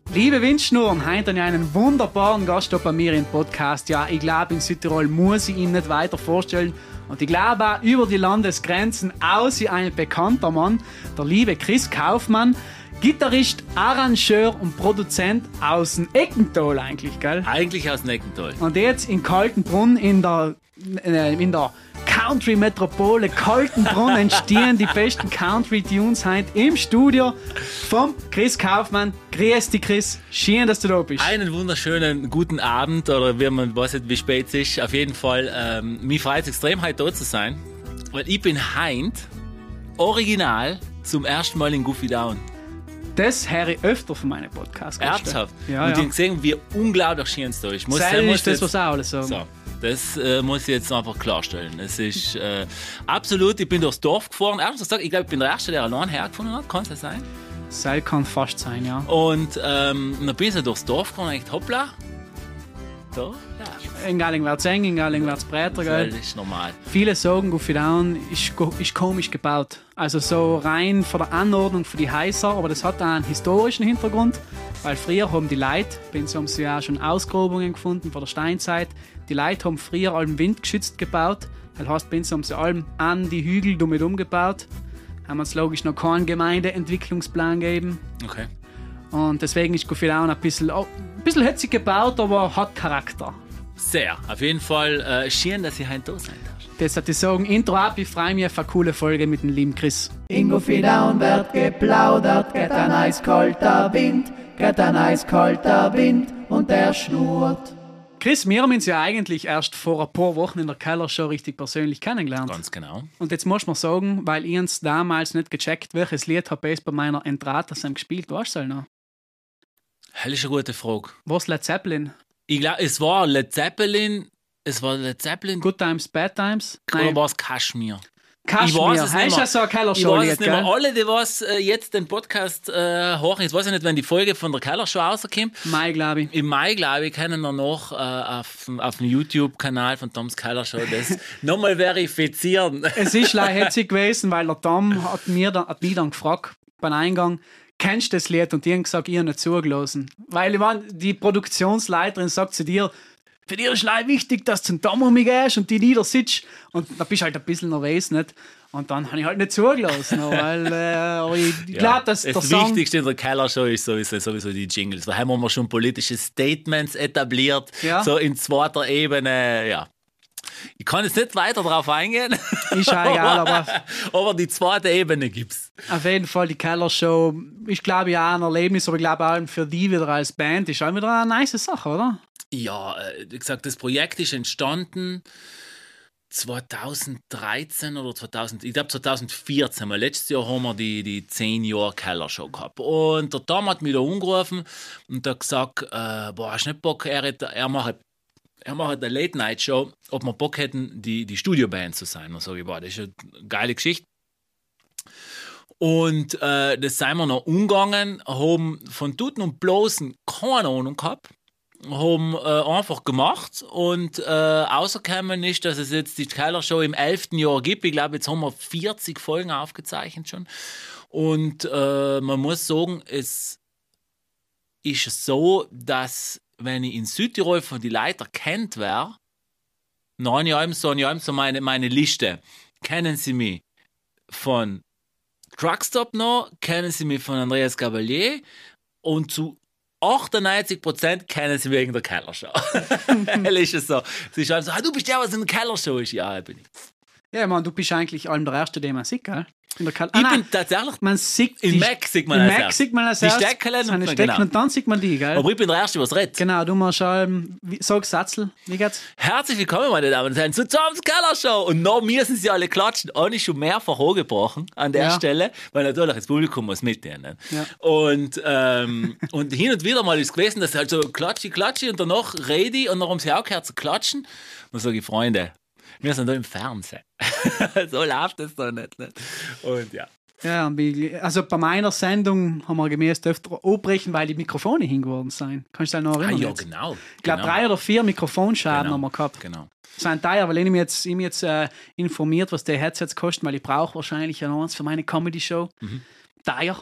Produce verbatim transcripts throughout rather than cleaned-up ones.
Liebe Windschnuren, heute habe ich einen wunderbaren Gast bei mir im Podcast. Ja, ich glaube, in Südtirol muss ich ihn nicht weiter vorstellen. Und ich glaube auch über die Landesgrenzen aus wie ein bekannter Mann, der liebe Chris Kaufmann, Gitarrist, Arrangeur und Produzent aus dem Eckental eigentlich, gell? Eigentlich aus dem Eckental. Und jetzt in Kaltenbrunn in der, in der Country-Metropole Kaltenbrunn entstehen die besten Country-Tunes heute im Studio vom Chris Kaufmann. Grüß dich, Chris. Schön, dass du da bist. Einen wunderschönen guten Abend, oder wie man weiß nicht, wie spät es ist. Auf jeden Fall, ähm, mich freut es extrem, heute da zu sein, weil ich bin heint original zum ersten Mal in Goofy Down. Das höre ich öfter von meinen Podcasts. Ernsthaft? Ja, und ja. ich habe gesehen, wie unglaublich schön es da ist. Muss, Sei muss ist das, jetzt, was auch alles sagen. so, das äh, muss ich jetzt einfach klarstellen. Es ist äh, absolut, ich bin durchs Dorf gefahren. Erstens gesagt, ich glaube, ich bin der Erste, der allein hergefunden hat. Kann es das sein? Sei kann fast sein, ja. Und ähm, dann bin ich so durchs Dorf gefahren und ich dachte, hoppla, da, ja. In Galling wird's eng, in Galling wird's breiter, gell? Das ist normal. Viele sagen, Goofy Down ist, ist komisch gebaut. Also so rein von der Anordnung für die Häuser, aber das hat auch einen historischen Hintergrund, weil früher haben die Leute, bei uns haben sie ja auch schon Ausgrabungen gefunden von der Steinzeit, die Leute haben früher allem windgeschützt gebaut, das heißt, bei uns haben sie allem an die Hügel damit umgebaut, haben uns logisch noch keinen Gemeindeentwicklungsplan gegeben. Okay. Und deswegen ist Goofy Down ein bisschen, oh, ein bisschen hetzig gebaut, aber hat Charakter. Sehr. Auf jeden Fall äh, schön, dass ihr heute da seid. Das hat ich sagen, Intro ab, ich freue mich auf eine coole Folge mit dem lieben Chris. In Goofy Down wird geplaudert, geht ein eiskalter Wind, geht ein eiskalter Wind und der schnurrt. Chris, wir haben uns ja eigentlich erst vor ein paar Wochen in der Keller-Show richtig persönlich kennengelernt. Ganz genau. Und jetzt muss man sagen, weil ich uns damals nicht gecheckt, welches Lied habe ich bei meiner Entrate gespielt, weißt du noch? Das ist eine gute Frage. Was, Led Zeppelin? Ich glaube, es war Led Zeppelin. Es war Led Zeppelin. Good Times, Bad Times? Oder war es Kaschmir? Kaschmir. Ich weiß es das ist ja so ein Ich Keller-Show-Lied, weiß es nicht mehr. gell? Alle, die was äh, jetzt den Podcast äh, hören, jetzt weiß ich nicht, wenn die Folge von der Keller-Show rauskommt. Mai, glaube ich. Im Mai, glaube ich, können wir noch äh, auf, auf dem YouTube-Kanal von Toms Keller-Show das nochmal verifizieren. Es ist leider hetzig gewesen, weil der Tom hat, mir dann, hat mich dann gefragt beim Eingang, kennst du das Lied? Und die haben gesagt, ich habe nicht zugelassen. Weil ich meine, die Produktionsleiterin sagt zu dir, für dich ist leider wichtig, dass du zum Tom umgehst und die Lieder sitzt. Und da bist du halt ein bisschen nervös, nicht? Und dann habe ich halt nicht zugelassen. weil äh, aber ich Ja, glaube, dass der das Song... Wichtigste in der Keller-Show ist sowieso, sowieso die Jingles. Da haben wir schon politische Statements etabliert, Ja. so in zweiter Ebene, ja. Ich kann jetzt nicht weiter darauf eingehen. Ist auch egal, aber aber die zweite Ebene gibt's. auf jeden Fall die Keller-Show ist, glaube ich, auch ein Erlebnis, aber ich glaube auch für die wieder als Band ist auch wieder eine nice Sache, oder? Ja, äh, wie gesagt, das Projekt ist entstanden zweitausenddreizehn oder zweitausend, ich glaube zweitausendvierzehn. Weil letztes Jahr haben wir die, die zehn Jahre Keller-Show gehabt. Und der Tom hat mich da angerufen und hat gesagt, äh, boah, hast du nicht Bock, er, hat- er macht er macht eine Late-Night-Show, ob wir Bock hätten, die, die Studioband zu sein. Und sage ich, boah, das ist eine geile Geschichte. Und äh, das sind wir noch umgegangen, haben von Tuten und Bloßen keine Ahnung gehabt, haben äh, einfach gemacht und äh, rausgekommen ist, dass es jetzt die Keller-Show im elften Jahr gibt. Ich glaube, jetzt haben wir vierzig Folgen aufgezeichnet schon. Und äh, man muss sagen, es ist so, dass wenn ich in Südtirol von den Leuten erkannt wäre, neun Jahre so, neun Jahre so meine, meine Liste, kennen sie mich von Truckstop noch, kennen sie mich von Andreas Gabalier und zu achtundneunzig Prozent kennen sie mich wegen der Keller-Show. Ehrlich ist es so. Sie schreiben so, ah, du bist der, was in der Keller-Show ist. Ja, bin ich. Ja, man, du bist eigentlich allem der Erste, den man sieht, gell? In der Keller- Ich Ah, bin nein, tatsächlich, man sieht in die- Mac sieht man in als Mac erstes. sieht man als Die erstes Steckelen seine und- Stecken genau. und dann sieht man die, gell? aber ich bin der Erste, was redet. Genau, du machst ähm, wie- sag Satzel, wie geht's? Herzlich willkommen, meine Damen und Herren, zu Toms Keller-Show. Und noch müssen sie alle klatschen. Und ich schon mehrfach angebrochen an der Ja. Stelle, weil natürlich das Publikum muss mitnehmen. Ja. Und, ähm, und hin und wieder mal ist es gewesen, dass halt so klatschi, klatschi und danach rede ich und dann haben sie auch gehört zu klatschen. Und sage ich, Freunde, wir sind da im Fernsehen. So läuft es doch nicht, nicht. Und ja. Ja, und wie- also bei meiner Sendung haben wir gemäß öfter abbrechen, weil die Mikrofone hingeworden sind. Kannst du dich noch Ah, erinnern? ja, jetzt? genau. Ich glaube, genau. drei oder vier Mikrofonschaden Genau. haben wir gehabt. Genau. Das sind teuer, weil ich mich jetzt, ich mich jetzt äh, informiert, was die Headsets kosten, weil ich brauche wahrscheinlich ja noch eins für meine Comedy-Show. Mhm. Teuer.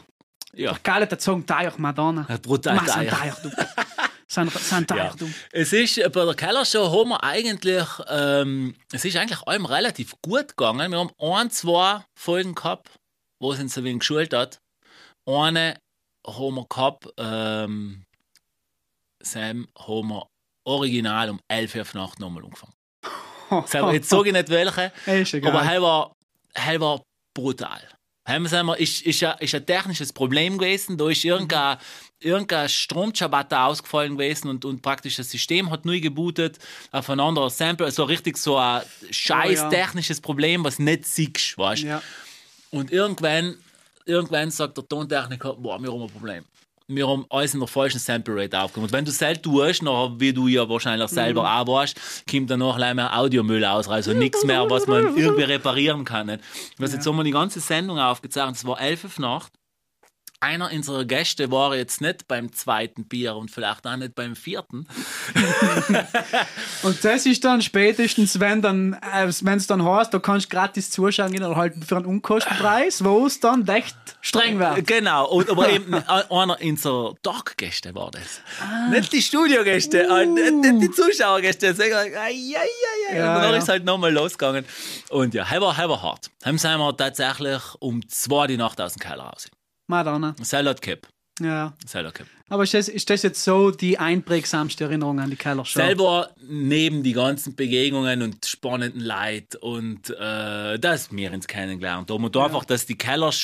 Ja. Der Kalle hat sagen, Teich, Madonna. Ja, brutal Mach sein Teich. Teich, du. Sein, sein Teich, Ja. du. Es ist äh, bei der Kellershow haben wir eigentlich, ähm, es ist eigentlich allem relativ gut gegangen. Wir haben ein, zwei Folgen gehabt, wo es uns ein wenig geschult hat. Eine haben wir gehabt, ähm, Sam, haben wir original um elf Uhr auf Nacht nochmal angefangen. Sam, jetzt sage ich nicht welche, Ist egal. aber er war, er war brutal. Heim sind wir, ist, ist, ein, ist ein technisches Problem gewesen, da ist irgendein, irgendein Stromchabatter ausgefallen gewesen und, und praktisch das System hat neu gebootet auf ein anderes Sample, also richtig so ein scheiß Oh, ja. technisches Problem, was nicht siehst, weißt du? Ja. Und irgendwann, irgendwann sagt der Tontechniker, boah, wir haben ein Problem. Wir haben alles in der falschen Sample Rate aufgenommen. Und wenn du selbst tust, nachher, wie du ja wahrscheinlich selber Mhm. auch weißt, kommt dann noch mehr Audiomüll aus, also nichts mehr, was man irgendwie reparieren kann. Nicht? Also jetzt haben wir die ganze Sendung aufgezeichnet, es war elf Uhr Nacht. Einer unserer Gäste war jetzt nicht beim zweiten Bier und vielleicht auch nicht beim vierten. Und das ist dann spätestens, wenn dann, äh, wenn es dann heißt, du kannst gratis zuschauen gehen oder halt für einen Unkostenpreis, wo es dann echt streng wird. Genau, und, aber eben einer unserer Talkgäste war das. Nicht die Studiogäste, Uh. äh, nicht, nicht die Zuschauergäste. Sagen, ai, ai, ai, ai. Ja, und dann ja. ist halt nochmal losgegangen. Und ja, er war, er war hart. Dann sind wir tatsächlich um zwei die Nacht aus dem Keller raus. Madonna. Salad Cap. Ja. Salad Cap. Aber ist das, ist das jetzt so die einprägsamste Erinnerung an die Kellershow? Selber neben die ganzen Begegnungen und spannenden Leid und äh, das wir uns kennengelernt haben. Und einfach, dass die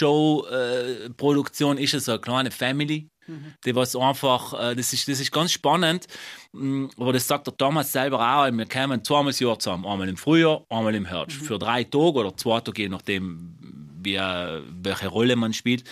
Kellershow-Produktion ist ja so eine kleine Family. Mhm. Die was einfach, äh, das, ist, das ist ganz spannend. Mm, Aber das sagt der Thomas selber auch. Wir kommen zweimal im Jahr zusammen. Einmal im Frühjahr, einmal im Herbst. Mhm. Für drei Tage oder zwei Tage, je nachdem, wie, welche Rolle man spielt.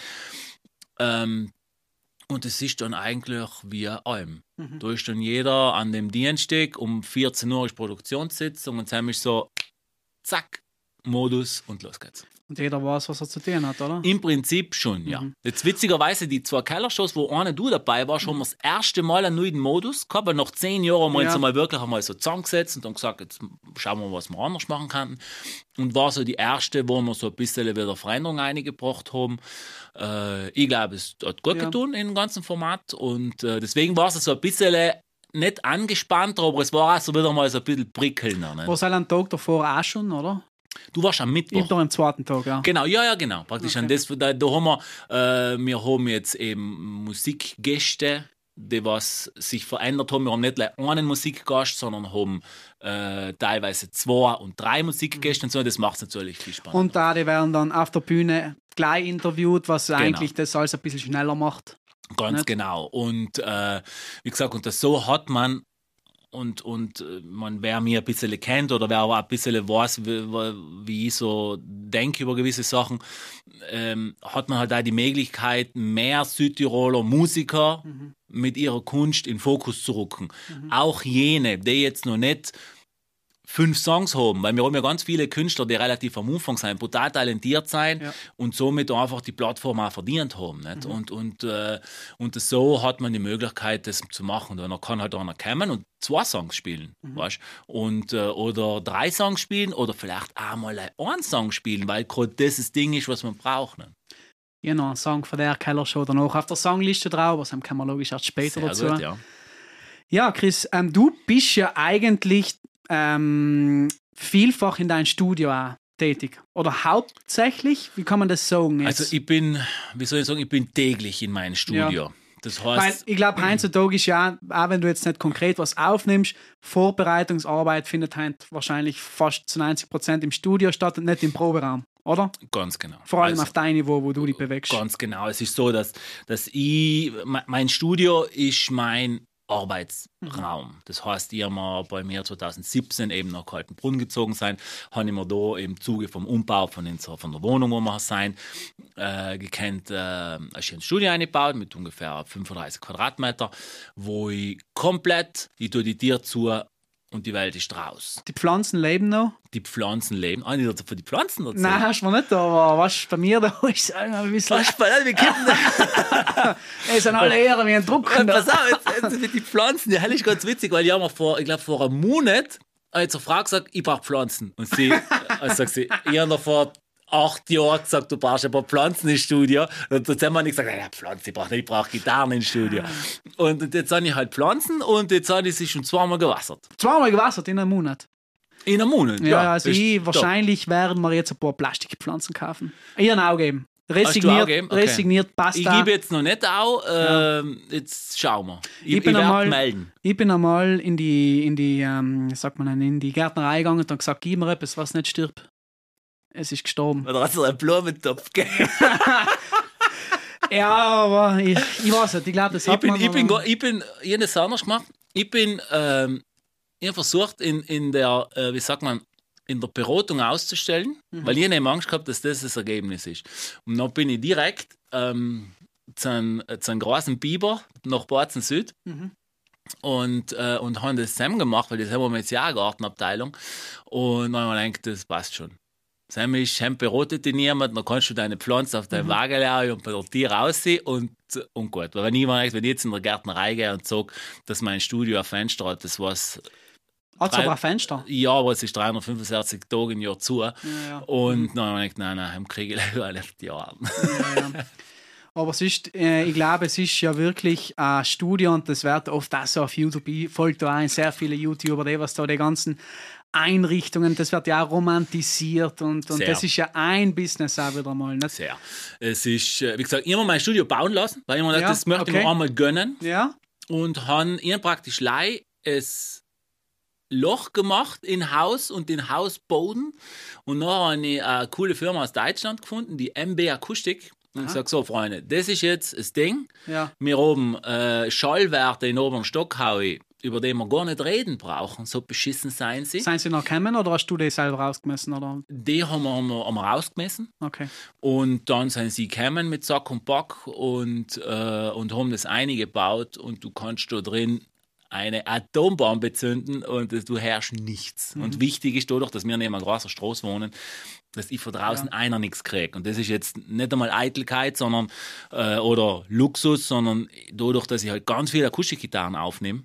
Ähm, Und es ist dann eigentlich wie allem. Mhm. Da ist dann jeder an dem Dienstag um vierzehn Uhr ist Produktionssitzung und dann ist so, zack, Modus und los geht's. Und jeder weiß, was er zu tun hat, oder? Im Prinzip schon, ja. Mhm. Jetzt witzigerweise, die zwei Kellershows, wo eine du dabei warst, haben wir das erste Mal einen neuen Modus gehabt, weil nach zehn Jahren haben wir Ja. uns einmal wirklich einmal so zusammengesetzt und dann gesagt, jetzt schauen wir, was wir anders machen können. Und war so die erste, wo wir so ein bisschen wieder Veränderung eingebracht haben. Äh, ich glaube, es hat gut Ja. getan in dem ganzen Format und äh, deswegen war es so ein bisschen nicht angespannter, aber es war auch so wieder mal so ein bisschen prickelnder. Ne? War es einen Tag davor auch schon, oder? Du warst am Mittwoch. Immer am zweiten Tag, ja. Genau, ja, ja, genau. Praktisch Okay. an das, da, da haben wir, äh, wir haben jetzt eben Musikgäste, die was sich verändert haben. Wir haben nicht gleich einen Musikgast, sondern haben äh, teilweise zwei und drei Musikgäste und so. Das macht es natürlich viel spannender. Und da, die werden dann auf der Bühne gleich interviewt, was eigentlich das alles ein bisschen schneller macht. Ganz nicht? genau. Und äh, wie gesagt, und das so hat man und, und äh, man, wer mir ein bisschen kennt oder wer aber ein bisschen weiß, wie, wie ich so denke über gewisse Sachen, ähm, hat man halt auch die Möglichkeit, mehr Südtiroler Musiker mhm. mit ihrer Kunst in Fokus zu rücken. Mhm. Auch jene, die jetzt noch nicht fünf Songs haben, weil wir haben ja ganz viele Künstler, die relativ am Anfang sind, brutal talentiert sein Ja. und somit einfach die Plattform auch verdient haben. Nicht? Mhm. Und, und, äh, und so hat man die Möglichkeit, das zu machen. Und dann kann halt einer kommen und zwei Songs spielen, mhm. weißt? Und, äh, oder drei Songs spielen oder vielleicht auch mal einen Song spielen, weil gerade das das Ding ist, was man braucht. Nicht? Ja, noch ein Song von der Kellershow danach auf der Songliste drauf, was kann man logisch erst später Sehr dazu. gut, ja. Ja, Chris, ähm, du bist ja eigentlich ähm, vielfach in deinem Studio auch tätig. Oder hauptsächlich? Wie kann man das sagen jetzt? Also ich bin, wie soll ich sagen, ich bin täglich in meinem Studio. Ja. Das heißt, Weil ich glaube, heutzutage ist ja, auch wenn du jetzt nicht konkret was aufnimmst, Vorbereitungsarbeit findet heute wahrscheinlich fast zu neunzig Prozent im Studio statt und nicht im Proberaum, oder? Ganz genau. Vor allem also, auf dein Niveau, wo du dich bewegst. Ganz genau. Es ist so, dass, dass ich, mein Studio ist mein Arbeitsraum. Das heißt, ich habe mir bei mir zwanzig siebzehn eben nach Kaltenbrunn gezogen sein, habe ich mir da im Zuge vom Umbau von, unserer, von der Wohnung, wo wir sein, äh, gekannt, äh, ein schönes Studio eingebaut mit ungefähr fünfunddreißig Quadratmeter, wo ich komplett, ich tue die Tür zu und die Welt ist raus. Die Pflanzen leben noch? Die Pflanzen leben. Ah, nicht für die Pflanzen erzählen? Nein, hast du mir nicht, aber was bei mir da ist, es ein bisschen. Was spannend, wir kippen Es sind alle eher wie ein Drucker. Pass auf, jetzt, jetzt mit den Pflanzen, ja, ist ganz witzig, weil ich habe mir vor, ich glaube, vor einem Monat habe ich zur Frau gesagt, ich brauche Pflanzen. Und sie, also sagt sie, ich habe vor acht Jahren gesagt, du brauchst ein paar Pflanzen ins Studio. Und dann haben wir nicht gesagt, ja, Pflanzen, ich brauche nicht, ich brauche Gitarren ins Studio. Und jetzt habe ich halt Pflanzen und jetzt habe ich sie schon zweimal gewassert. Zweimal gewassert in einem Monat. In einem Monat, ja. Ja, also ist ich, top. wahrscheinlich werden wir jetzt ein paar Plastikpflanzen kaufen. Ich habe auch geben. Hast du auch Resigniert, gegeben? Okay. resigniert passt Ich da. gebe jetzt noch nicht auch, ähm, jetzt schauen wir. Ich, Ich ich bin werde einmal- melden. Ich bin einmal in die, in die, ähm, sagt man denn, in die Gärtnerei gegangen und dann gesagt, gib mir etwas, was nicht stirbt. Es ist gestorben. Oder hast du einen Blumentopf gegeben? Ja, aber ich, ich weiß nicht, ich glaube, das Ich hat bin, man. ich bin, aber- go- ich bin, ich habe das anders gemacht. Ich bin, ähm, ich habe versucht, in, in der, äh, wie sagt man, in der Beratung auszustellen, Mhm. weil ich habe Angst gehabt, dass das das Ergebnis ist. Und dann bin ich direkt ähm, zu einem, zu einem großen Biber nach Bozen Süd Mhm. und, äh, und haben das zusammen gemacht, weil das haben wir mit der Jahrgartenabteilung. Und dann habe ich gedacht, das passt schon. Sam ist, Sam beratet dich niemand, dann kannst du deine Pflanze auf deinem Mhm. Wagen legen und bei der Tier rausziehen und, und gut. Weil wenn ich, wenn ich jetzt in der Gärtnerei gehe und sage, dass mein Studio ein Fenster hat, das was Hat es aber ein Fenster. ja, aber es ist dreihundertfünfundsechzig Tage im Jahr zu. Ja, ja. Und dann habe ich gedacht, nein, nein, dann kriege ich lieber alle die Jahre. Ja, ja. Aber es ist, äh, ich glaube, es ist ja wirklich ein Studio und das wird oft auch so auf YouTube. Ich folge da auch sehr viele YouTuber, die was da die ganzen Einrichtungen, das wird ja auch romantisiert und, und Sehr. das ist ja ein Business auch wieder mal. Nicht? Sehr. Es ist, äh, wie gesagt, ich habe mein Studio bauen lassen, weil ich mir gedacht, Ja, das möchte ich okay. mir einmal gönnen. Ja, Und habe ich hab praktisch lei es Loch gemacht in Haus und den Hausboden. Und dann habe ich eine coole Firma aus Deutschland gefunden, die M B Akustik. Und ich sage so, Freunde, das ist jetzt das Ding. ja. Wir oben äh, Schallwerte in den oberen Stock hauen, über die wir gar nicht reden brauchen. So beschissen seien sie. Seien sie noch gekommen oder hast du die selber rausgemessen? Oder? Die haben wir, haben wir, haben wir rausgemessen. Okay. Und dann sind sie gekommen mit Sack und Pack und, äh, und haben das eingebaut. Und du kannst da drin eine Atombombe bezünden und äh, du hörst nichts. Mhm. Und wichtig ist dadurch, dass wir neben einer großen Straße wohnen, dass ich von draußen Ja. einer nichts kriege. Und das ist jetzt nicht einmal Eitelkeit sondern, äh, oder Luxus, sondern dadurch, dass ich halt ganz viele Akustikgitarren aufnehme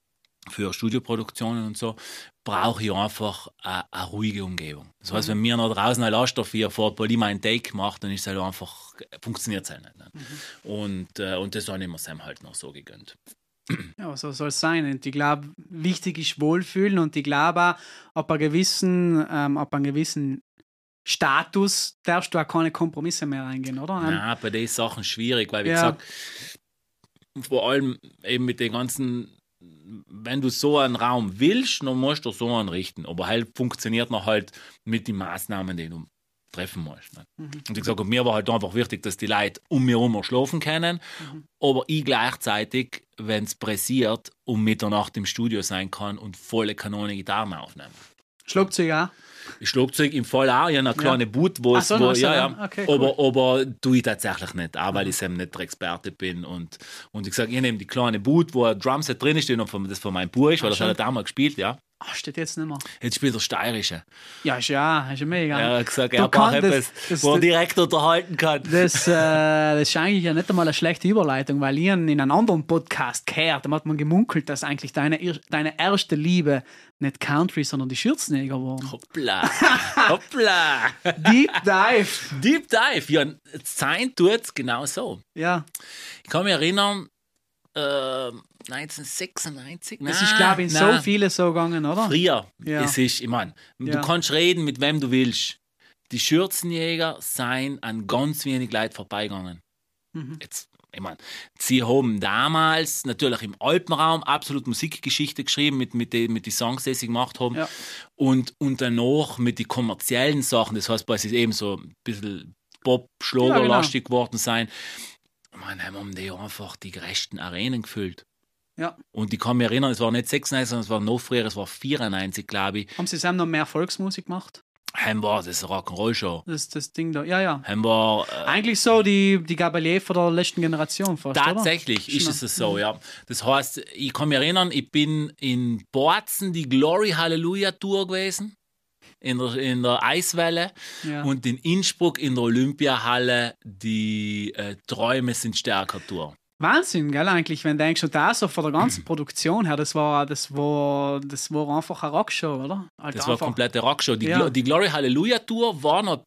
für Studioproduktionen und so, brauche ich einfach eine, eine ruhige Umgebung. Das heißt, wenn mir noch draußen ein Laststoff hier fährt, weil ich meinen Take mache, dann ist es halt einfach, funktioniert es halt nicht. Ne? Mhm. Und, äh, und das habe ich mir Sam halt noch so gegönnt. Ja, so soll es sein. Und ich glaube, wichtig ist Wohlfühlen und ich glaube auch, ab einem gewissen, ähm, ab einem gewissen Status darfst du auch keine Kompromisse mehr eingehen, oder? Ähm, Ja, bei den Sachen schwierig, weil wie Ja. gesagt, vor allem eben mit den ganzen, wenn du so einen Raum willst, dann musst du so einen richten. Aber halt funktioniert noch halt mit den Maßnahmen, die du treffen musst. Ne? Mhm. Und ich sage, mir war halt einfach wichtig, dass die Leute um mich herum schlafen können, Mhm. aber ich gleichzeitig, wenn es pressiert, um Mitternacht im Studio sein kann und volle Kanone Gitarren aufnehmen. Schlagzeug auch. Schlagzeug im Fall auch, ich habe eine kleine Boot, wo Ach es, so, wo, noch so, ja, ja. ja. Okay, aber, aber tue ich tatsächlich nicht, auch weil ich eben nicht der Experte bin. Und, und ich sage, ich nehme die kleine Boot, wo ein Drumset drin steht und von, das von meinem Bub ist, weil Ach, das hat er schon. damals gespielt, ja. Ach, steht jetzt nicht mehr. Jetzt spielt er Steirische. Ja, ist ja, ist ja mega. Er hat gesagt, Du er braucht kannst- etwas, das- wo er das- direkt unterhalten kann. Das, äh, das ist eigentlich ja nicht einmal eine schlechte Überleitung, weil ich in einem anderen Podcast gehört, da hat man gemunkelt, dass eigentlich deine, ir- deine erste Liebe nicht Country, sondern die Schürzenjäger waren. Hoppla, hoppla. Deep Dive. Deep Dive, ja, sein tut es genau so. Ja, Ich kann mich erinnern, äh, neunzehnhundertsechsundneunzig. das Nein, ist, glaube ich, in nein. so viele so gegangen, oder? Früher. Ja. Es ist, ich meine, Ja. du kannst reden mit wem du willst. Die Schürzenjäger seien an ganz wenig Leute vorbeigegangen. Mhm. Jetzt, ich meine, sie haben damals natürlich im Alpenraum absolut Musikgeschichte geschrieben mit, mit den mit die Songs, die sie gemacht haben. Ja. Und, und danach mit den kommerziellen Sachen, das heißt, weil sie eben so ein bisschen Pop-Schlagerlastig geworden sein. Ich meine, haben die einfach die größten Arenen gefüllt. Ja. Und ich kann mich erinnern, es war nicht sechsundneunzig, sondern es war noch früher, es war vierundneunzig, glaube ich. Haben sie zusammen noch mehr Volksmusik gemacht? Heim war das Rock'n'Roll-Show. Das das Ding da. Ja, ja. Heim war äh, Eigentlich so die, die Gabalier von der letzten Generation fast, tatsächlich oder? ist es so, ja. Das heißt, ich kann mich erinnern, ich bin in Bozen die Glory Hallelujah Tour gewesen. In der, in der Eiswelle Ja. und in Innsbruck in der Olympiahalle die äh, Träume sind stärker Tour. Wahnsinn, gell, eigentlich, wenn du denkst, und da so von der ganzen Produktion her, das war, das war, das war einfach eine Rockshow, oder? Halt Das war eine einfach, komplette Rockshow. Die, Ja. Glo die Glory Hallelujah Tour war noch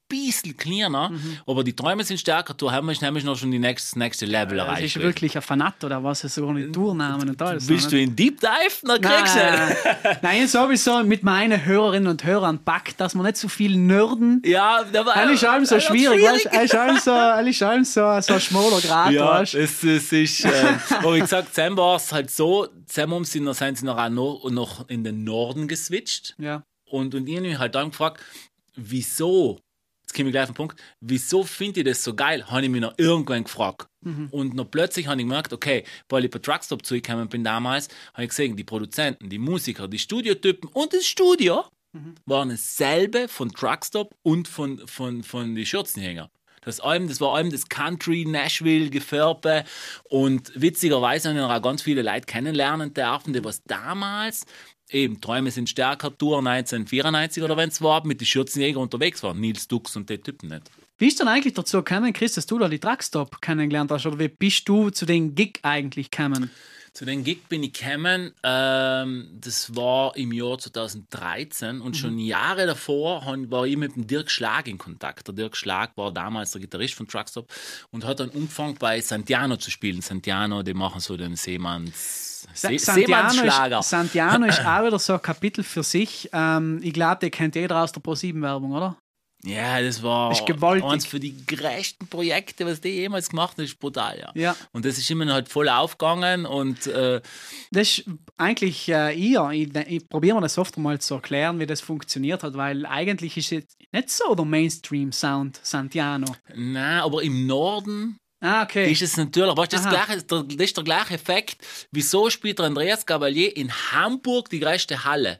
bisschen kleiner, mhm. aber die Träume sind stärker, da haben wir nämlich noch schon die nächste, das nächste Level erreicht. Das ist wirklich ein Fanat oder was, es sogar eine Tournamen und alles. Willst du in Deep Dive? Dann kriegst du Nein, nein, sowieso mit meinen Hörerinnen und Hörern packt, dass man nicht so viel nörden. Ja, aber es ist allem so schwierig, weißt du? Es ist allem so, es ist allem so, so ein schmaler Grad, ja, weißt du? es, es ist, äh, aber wie gesagt, dann war es halt so, dann sind, noch, sind sie noch, auch noch, noch in den Norden geswitcht. Ja. Und, und ich habe mich halt dann gefragt, wieso, jetzt komme ich gleich auf den Punkt, wieso finde ich das so geil, habe ich mich noch irgendwann gefragt. Mhm. Und noch plötzlich habe ich gemerkt, okay, weil ich bei Truckstop zugekommen bin damals, habe ich gesehen, die Produzenten, die Musiker, die Studiotypen und das Studio mhm. waren dasselbe von Truckstop und von, von, von den Schürzenhänger. Das, allem, das war allem das Country, Nashville, Gefärbe und witzigerweise habe ich auch ganz viele Leute kennenlernen dürfen, die was damals eben Träume sind stärker, Tour neunzehnhundertvierundneunzig oder wenn es war, mit den Schürzenjäger unterwegs waren, Nils Dux und die Typen nicht. Wie ist denn eigentlich dazu gekommen, Chris, dass du da die Truckstop kennengelernt hast oder wie bist du zu den Gig eigentlich gekommen? Zu den Gig bin ich gekommen, ähm, das war im Jahr zweitausenddreizehn und mhm. schon Jahre davor war ich mit dem Dirk Schlag in Kontakt. Der Dirk Schlag war damals der Gitarrist von Truckstop und hat dann angefangen bei Santiano zu spielen. Santiano, die machen so den Seemanns... Se- Seemannsschlager. Ist, Santiano ist auch wieder so ein Kapitel für sich. Ähm, ich glaube, den kennt jeder aus der Pro sieben Werbung, oder? Ja, das war das ist eins für die größten Projekte, was die jemals gemacht haben. Das ist brutal, ja. ja. Und das ist immer halt voll aufgegangen und äh, das ist eigentlich äh, ihr. Ich, ich probiere mir das oft mal zu erklären, wie das funktioniert hat, weil eigentlich ist es nicht so der Mainstream-Sound Santiano. Nein, aber im Norden ah, okay. ist es natürlich, weißt, das, gleiche, das ist der gleiche Effekt. Wieso spielt Andreas Gabalier in Hamburg die größte Halle?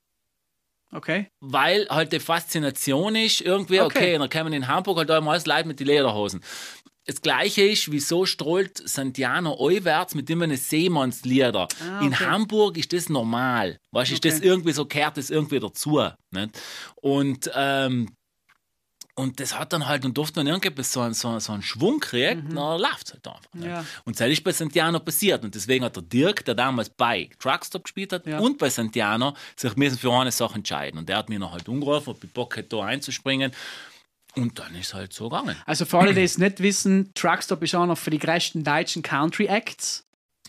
Okay. Weil halt die Faszination ist, irgendwie, okay, okay dann kommen in Hamburg halt einmal Leute mit den Lederhosen. Das Gleiche ist, wieso strahlt Santiano einwärts mit immer eine Seemannslieder? Ah, okay. In Hamburg ist das normal. Weißt du, okay. ist das irgendwie so, kehrt das irgendwie dazu. Nicht? Und, ähm, und das hat dann halt, und durfte dann irgendwie so einen, so, so einen Schwung kriegen, mhm. dann läuft es halt einfach. Ja. Und das ist bei Santiano passiert. Und deswegen hat der Dirk, der damals bei Truckstop gespielt hat, ja. und bei Santiano, sich müssen für eine Sache entscheiden. Und der hat mir noch halt umgerufen, ob ich Bock hätte, da einzuspringen. Und dann ist es halt so gegangen. Also für alle, die es nicht wissen, Truckstop ist auch noch für die größten deutschen Country-Acts.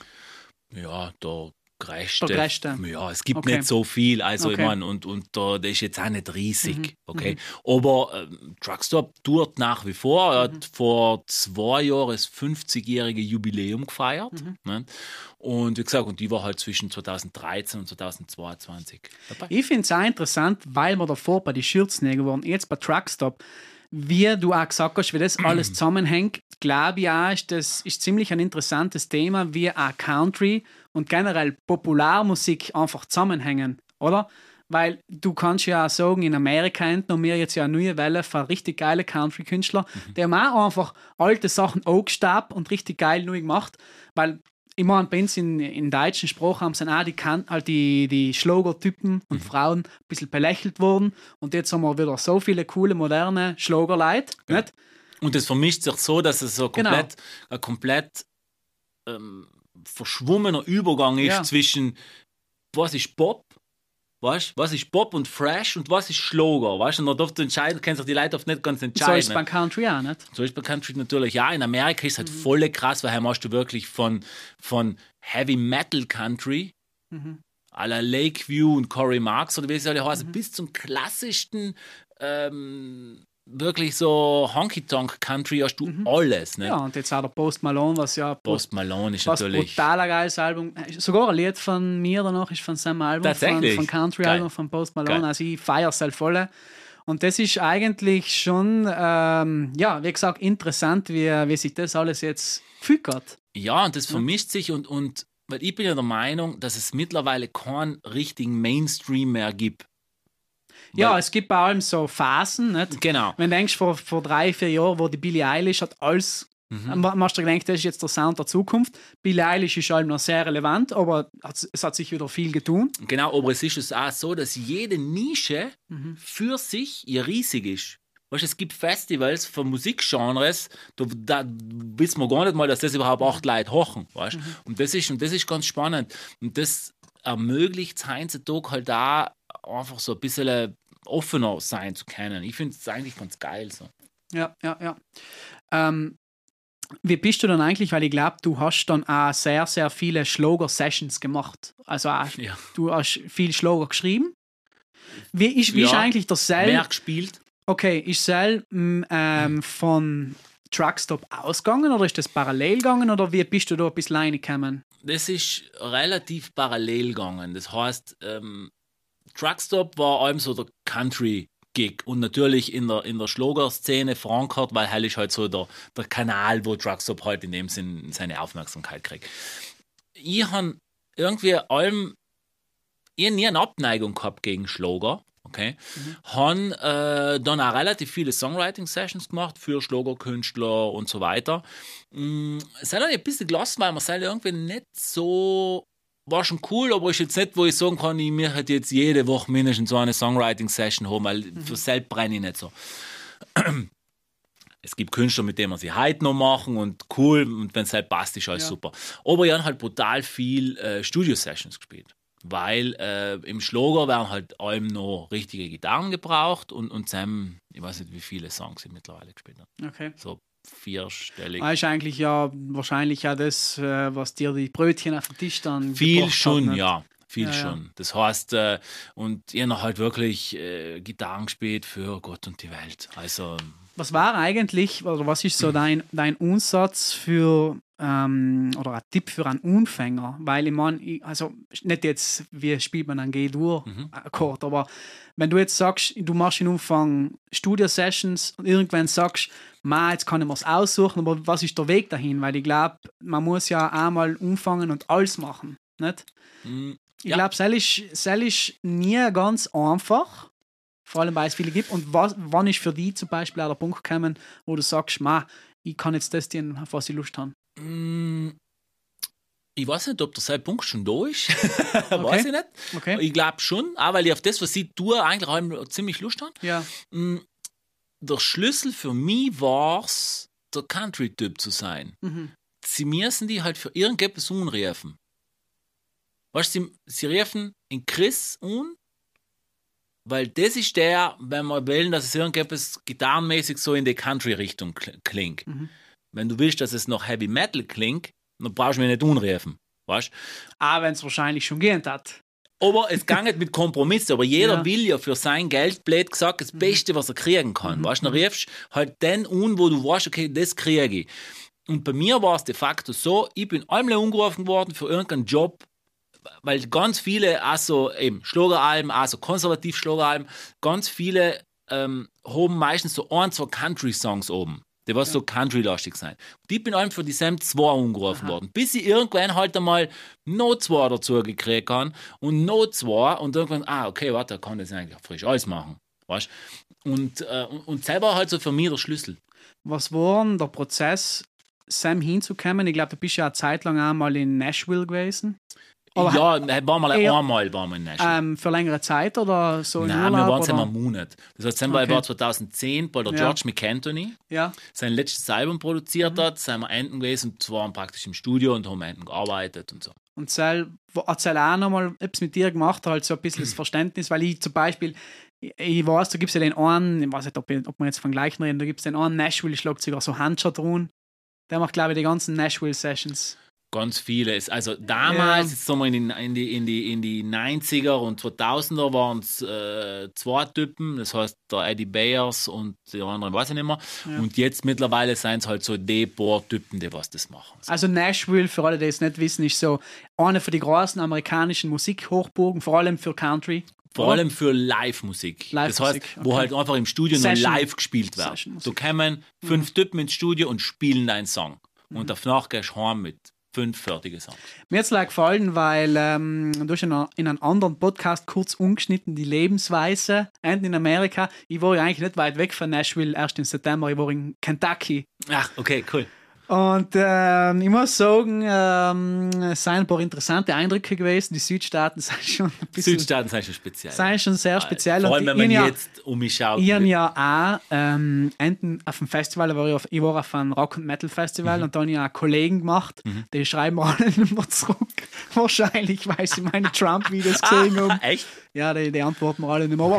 Ja, da größte. Der größte. Ja, es gibt okay. nicht so viel. Also, okay. ich meine, und, und uh, der ist jetzt auch nicht riesig. Mhm. Okay? Mhm. Aber äh, Truckstop tourt nach wie vor. Er mhm. hat vor zwei Jahren das fünfzigjährige Jubiläum gefeiert. Mhm. Ne? Und wie gesagt, und die war halt zwischen zweitausenddreizehn und zweitausendzweiundzwanzig dabei. Ich finde es auch interessant, weil wir davor bei den Schürzenjäger waren, jetzt bei Truckstop, wie du auch gesagt hast, wie das alles zusammenhängt, glaube ich auch, ist das ist ziemlich ein interessantes Thema, wie auch Country und generell Popularmusik einfach zusammenhängen, oder? Weil du kannst ja auch sagen, in Amerika haben wir jetzt ja eine neue Welle von richtig geilen Country-Künstlern, mhm. die haben auch einfach alte Sachen angestaubt und richtig geil neu gemacht, weil ich meine, bei uns in, in deutschen Sprache haben sind auch die, halt die, die Schlagertypen und mhm. Frauen ein bisschen belächelt worden. Und jetzt haben wir wieder so viele coole, moderne Schlagerleute. Ja. Nicht? Und es vermischt sich so, dass es so komplett, genau. ein komplett ähm, verschwommener Übergang ist ja. zwischen, was ist Pop, weißt, was ist Pop und Fresh und was ist Schlager. Weißt? Und da darfst du entscheiden, können sich die Leute oft nicht ganz entscheiden. So ist es bei Country auch, nicht? So ist es bei Country natürlich ja. In Amerika ist es halt mhm. voll krass, weil hier machst du wirklich von, von Heavy Metal Country mhm. à la Lakeview und Corey Marks oder wie sie alle heißen, mhm. bis zum klassischsten ähm, wirklich so Honky-Tonk-Country hast du mhm. alles. Nicht? Ja, und jetzt auch der Post Malone, was ja Post Malone ist was natürlich brutaler geiles Album. Sogar ein Lied von mir danach ist von seinem Album, von, von Country-Album von Post Malone. Geil. Also ich feiere es halt voll. Und das ist eigentlich schon, ähm, ja, wie gesagt, interessant, wie, wie sich das alles jetzt fügt. Ja, und das vermischt ja. sich und, und weil ich bin ja der Meinung, dass es mittlerweile keinen richtigen Mainstream mehr gibt. Ja, es gibt bei allem so Phasen. Nicht? Genau. Wenn du denkst, vor, vor drei, vier Jahren, wo die Billie Eilish hat alles, mhm. hast du gedacht, das ist jetzt der Sound der Zukunft. Billie Eilish ist allem noch sehr relevant, aber es hat sich wieder viel getan. Genau, aber es ist es auch so, dass jede Nische mhm. für sich ihr riesig ist. Weißt, es gibt Festivals von Musikgenres, da, da wissen wir gar nicht mal, dass das überhaupt acht Leute hochen. Weißt? Mhm. Und, das ist, und das ist ganz spannend. Und das ermöglicht es heutzutage halt auch einfach so ein bisschen offener sein zu können. Ich finde es eigentlich ganz geil so. Ja, ja, ja. Ähm, wie bist du dann eigentlich, weil ich glaube, du hast dann auch sehr, sehr viele Schlager-Sessions gemacht. Also auch, Ja. du hast viel Schlager geschrieben. Wie ist, wie Ja. ist eigentlich der Sell? Mehr gespielt. Okay, ist Sell m, ähm, von Truckstop ausgegangen oder ist das parallel gegangen oder wie bist du da ein bisschen reingekommen? Das ist relativ parallel gegangen. Das heißt, ähm, Truckstop war allem so der Country-Gig und natürlich in der, in der Schlagerszene verankert, weil hell ist halt so der, der Kanal, wo Truckstop halt in dem Sinn seine Aufmerksamkeit kriegt. Ich habe irgendwie allem, ich hab nie eine Abneigung gehabt gegen Schlager. Okay. Mhm. Haben äh, dann auch relativ viele Songwriting-Sessions gemacht für Schlagerkünstler und so weiter. Mm, es hat dann ein bisschen gelassen, weil man es halt irgendwie nicht so. War schon cool, aber ist jetzt nicht, wo ich sagen kann, ich mir halt jetzt jede Woche mindestens so eine Songwriting-Session haben, weil mhm. für selbst brenne ich nicht so. Es gibt Künstler, mit denen man sie heute noch machen und cool, und wenn es halt passt, ist alles ja. super. Aber ich habe halt brutal viel äh, Studio-Sessions gespielt. Weil äh, im Schlager werden halt allem noch richtige Gitarren gebraucht und, und Sam, ich weiß nicht, wie viele Songs ich mittlerweile gespielt habe. Okay. So vierstellig. Das ist eigentlich ja wahrscheinlich ja das, äh, was dir die Brötchen auf den Tisch dann Viel schon, hat, ja. Viel ja, schon. Ja. Das heißt, äh, und ich habe halt wirklich äh, Gitarren gespielt für Gott und die Welt. Also. Was war eigentlich, oder was ist so dein, dein Umsatz für ähm, oder ein Tipp für einen Anfänger? Weil ich meine, also nicht jetzt, wie spielt man einen G-Dur-Akkord, mhm. aber wenn du jetzt sagst, du machst im Anfang Studio-Sessions und irgendwann sagst, ma, jetzt kann ich mir es aussuchen, aber was ist der Weg dahin? Weil ich glaube, man muss ja einmal anfangen und alles machen, nicht? Mhm. Ich Ja. glaube, es ist, ist nie ganz einfach. Vor allem, weil es viele gibt. Und was, wann ist für dich zum Beispiel auch der Punkt gekommen, wo du sagst, ma, ich kann jetzt das tun, auf was ich Lust habe? Ich weiß nicht, ob der Zeitpunkt schon da ist. Okay. Weiß ich nicht. Okay. Ich glaube schon, auch weil ich auf das, was ich tue, eigentlich auch ziemlich Lust habe. Ja. Der Schlüssel für mich war es, der Country-Typ zu sein. Mhm. Sie müssen die halt für irgendetwas anrufen. Weißt du, sie, sie rufen in Chris an, weil das ist der, wenn wir wollen, dass es irgendetwas gitarrenmäßig so in die Country-Richtung klingt. Mhm. Wenn du willst, dass es noch Heavy Metal klingt, dann brauchst du mich nicht anrufen. Weißt? Ah, wenn es wahrscheinlich schon gehend hat. Aber es geht nicht mit Kompromissen. Aber jeder ja. will ja für sein Geld, blöd gesagt, das Beste, was er kriegen kann. Mhm. Weißt? Dann rufst du halt den an, wo du weißt, okay, das kriege ich. Und bei mir war es de facto so, ich bin einmal angerufen worden für irgendeinen Job, weil ganz viele, also eben Schlageralben, also konservativ Schlageralben, ganz viele ähm, haben meistens so ein, zwei Country-Songs oben, die was ja. so Country-lastig sein. Und ich bin einfach für die Sam zwei angerufen Aha. worden, bis ich irgendwann halt einmal noch zwei dazu gekriegt habe und noch zwei und irgendwann, ah, okay, warte, da kann das eigentlich frisch alles machen. Weißt? Und, äh, und selber halt so für mich der Schlüssel. Was war denn der Prozess, Sam hinzukommen? Ich glaube, du bist ja eine Zeit lang einmal in Nashville gewesen. Aber ja, war mal eher, einmal waren wir in Nashville. Ähm, für längere Zeit oder so? Nein, wir waren zusammen einen Monat. Das heißt, okay. war zweitausendzehn, weil der ja. George McAnthony ja. sein letztes Album produziert mhm. hat, sind wir enden gewesen und waren praktisch im Studio und haben enden gearbeitet und so. Und Zell, erzähl auch nochmal, ob es mit dir gemacht hat, halt so ein bisschen das Verständnis, weil ich zum Beispiel, ich, ich weiß, da gibt es ja den einen, ich weiß nicht, ob, ob wir jetzt von gleichen reden, da gibt es den einen Nashville-Schlagzeuger, so Handshot Run, der macht, glaube ich, die ganzen Nashville-Sessions. Ganz viele. Also damals, ja. jetzt sagen wir in die, in die, in die, in die neunziger und zweitausender waren es äh, zwei Typen, das heißt der Eddie Bayers und die anderen weiß ich nicht mehr. Ja. Und jetzt mittlerweile sind es halt so die paar Typen, die was das machen. So. Also Nashville, für alle, die es nicht wissen, ist so eine von den großen amerikanischen Musikhochburgen, vor allem für Country. Vor oder? allem für Live-Musik. Live das heißt, okay. wo halt einfach im Studio Session. noch live gespielt wird. So kommen fünf mhm. Typen ins Studio und spielen deinen Song. Und mhm. danach gehst du heim mit fünf fertige Songs. Mir hat es gefallen, weil ähm, du hast in, einer, in einem anderen Podcast kurz umgeschnitten, die Lebensweise in Amerika. Ich war ja eigentlich nicht weit weg von Nashville, erst im September, ich war in Kentucky. Ach, okay, cool. Und ähm, ich muss sagen, ähm, es sind ein paar interessante Eindrücke gewesen. Die Südstaaten sind schon ein bisschen... Südstaaten sind schon speziell. Sind schon sehr speziell. Vor allem, wenn man ja, jetzt um mich schaut. Ich habe ja auch ähm, enten auf dem Festival, war ich, auf, ich war auf einem Rock- und Metal-Festival mhm. und da habe ich auch Kollegen gemacht, mhm. die schreiben alle nicht mehr zurück. Wahrscheinlich, weil sie meine Trump-Videos gesehen haben. Echt? Ja, die, die antworten mir alle nicht mehr. Okay, krass.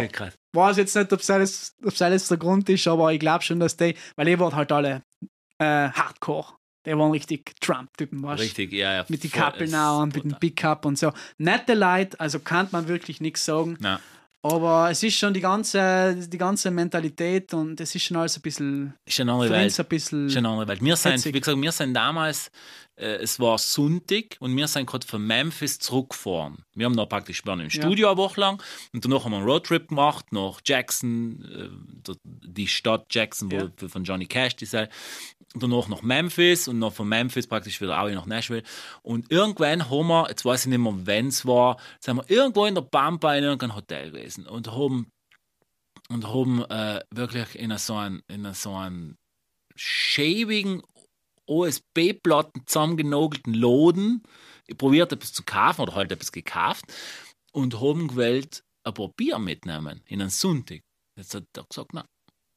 weiß jetzt nicht, ob es alles, ob's alles der Grund ist, aber ich glaube schon, dass die, weil die waren halt alle äh, Hardcore. Die waren richtig Trump-Typen, weißt du? Richtig, ja, ja. Mit den voll, Kappeln es auch und ist mit dem brutal. Big Cup und so. Nette Leute, also kann man wirklich nichts sagen. Nein. Aber es ist schon die ganze, die ganze Mentalität und es ist schon alles ein bisschen, Ist eine andere für uns Welt. ein bisschen Ist eine andere Welt. Wir sind, hetzig. wie gesagt, wir sind damals, äh, es war Sonntag und wir sind gerade von Memphis zurückgefahren. Wir haben da praktisch waren im Ja. Studio eine Woche lang und danach haben wir einen Roadtrip gemacht nach Jackson, äh, der- die Stadt Jackson, wo Ja. von Johnny Cash die sei. Danach nach Memphis und noch von Memphis praktisch wieder auch nach Nashville. Und irgendwann haben wir, jetzt weiß ich nicht mehr, wann es war, sind wir irgendwo in der Pampa in irgendeinem Hotel gewesen und haben und haben äh, wirklich in so einen, in so einen schäbigen O S B-Platten zusammengenogelten Laden probiert, etwas zu kaufen oder halt etwas gekauft und haben gewählt, ein paar Bier mitnehmen in einen Sonntag. Jetzt hat er gesagt, nein.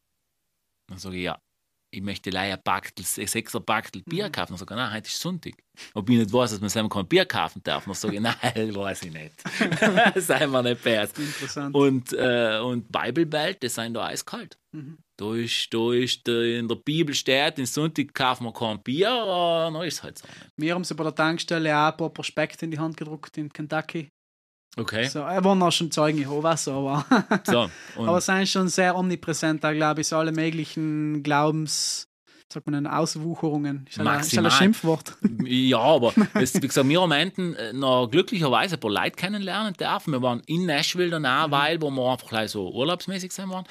Dann sage ich, ja, ich möchte leider Bachtel, sechser Bachtel Bier Mhm. kaufen. Dann sage ich, nein, heute ist Sonntag. Ob ich nicht weiß, dass man selber kein Bier kaufen darf. Dann sage ich, nein, weiß ich nicht. Seien wir nicht best. interessant. Und, äh, und Bibelwelt, das sind da eiskalt. Mhm. Da ist, da ist äh, in der Bibel steht, in Sonntag kaufen wir kein Bier, äh, dann ist es halt so. Wir haben sie bei der Tankstelle auch ein paar Prospekte in die Hand gedruckt in Kentucky. Okay, So, er waren auch schon Zeugen Jehovas, aber, so. Und aber sind schon sehr omnipräsent, da glaube ich, so alle möglichen Glaubens, sagt man denn, Auswucherungen. Ist halt ein- ist halt Maximal. ein Schimpfwort. ja, aber es, wie gesagt, wir haben enten, äh, noch glücklicherweise ein paar Leute kennenlernen dürfen. Wir waren in Nashville dann auch, Mhm. weil, wo wir einfach gleich so urlaubsmäßig sein waren.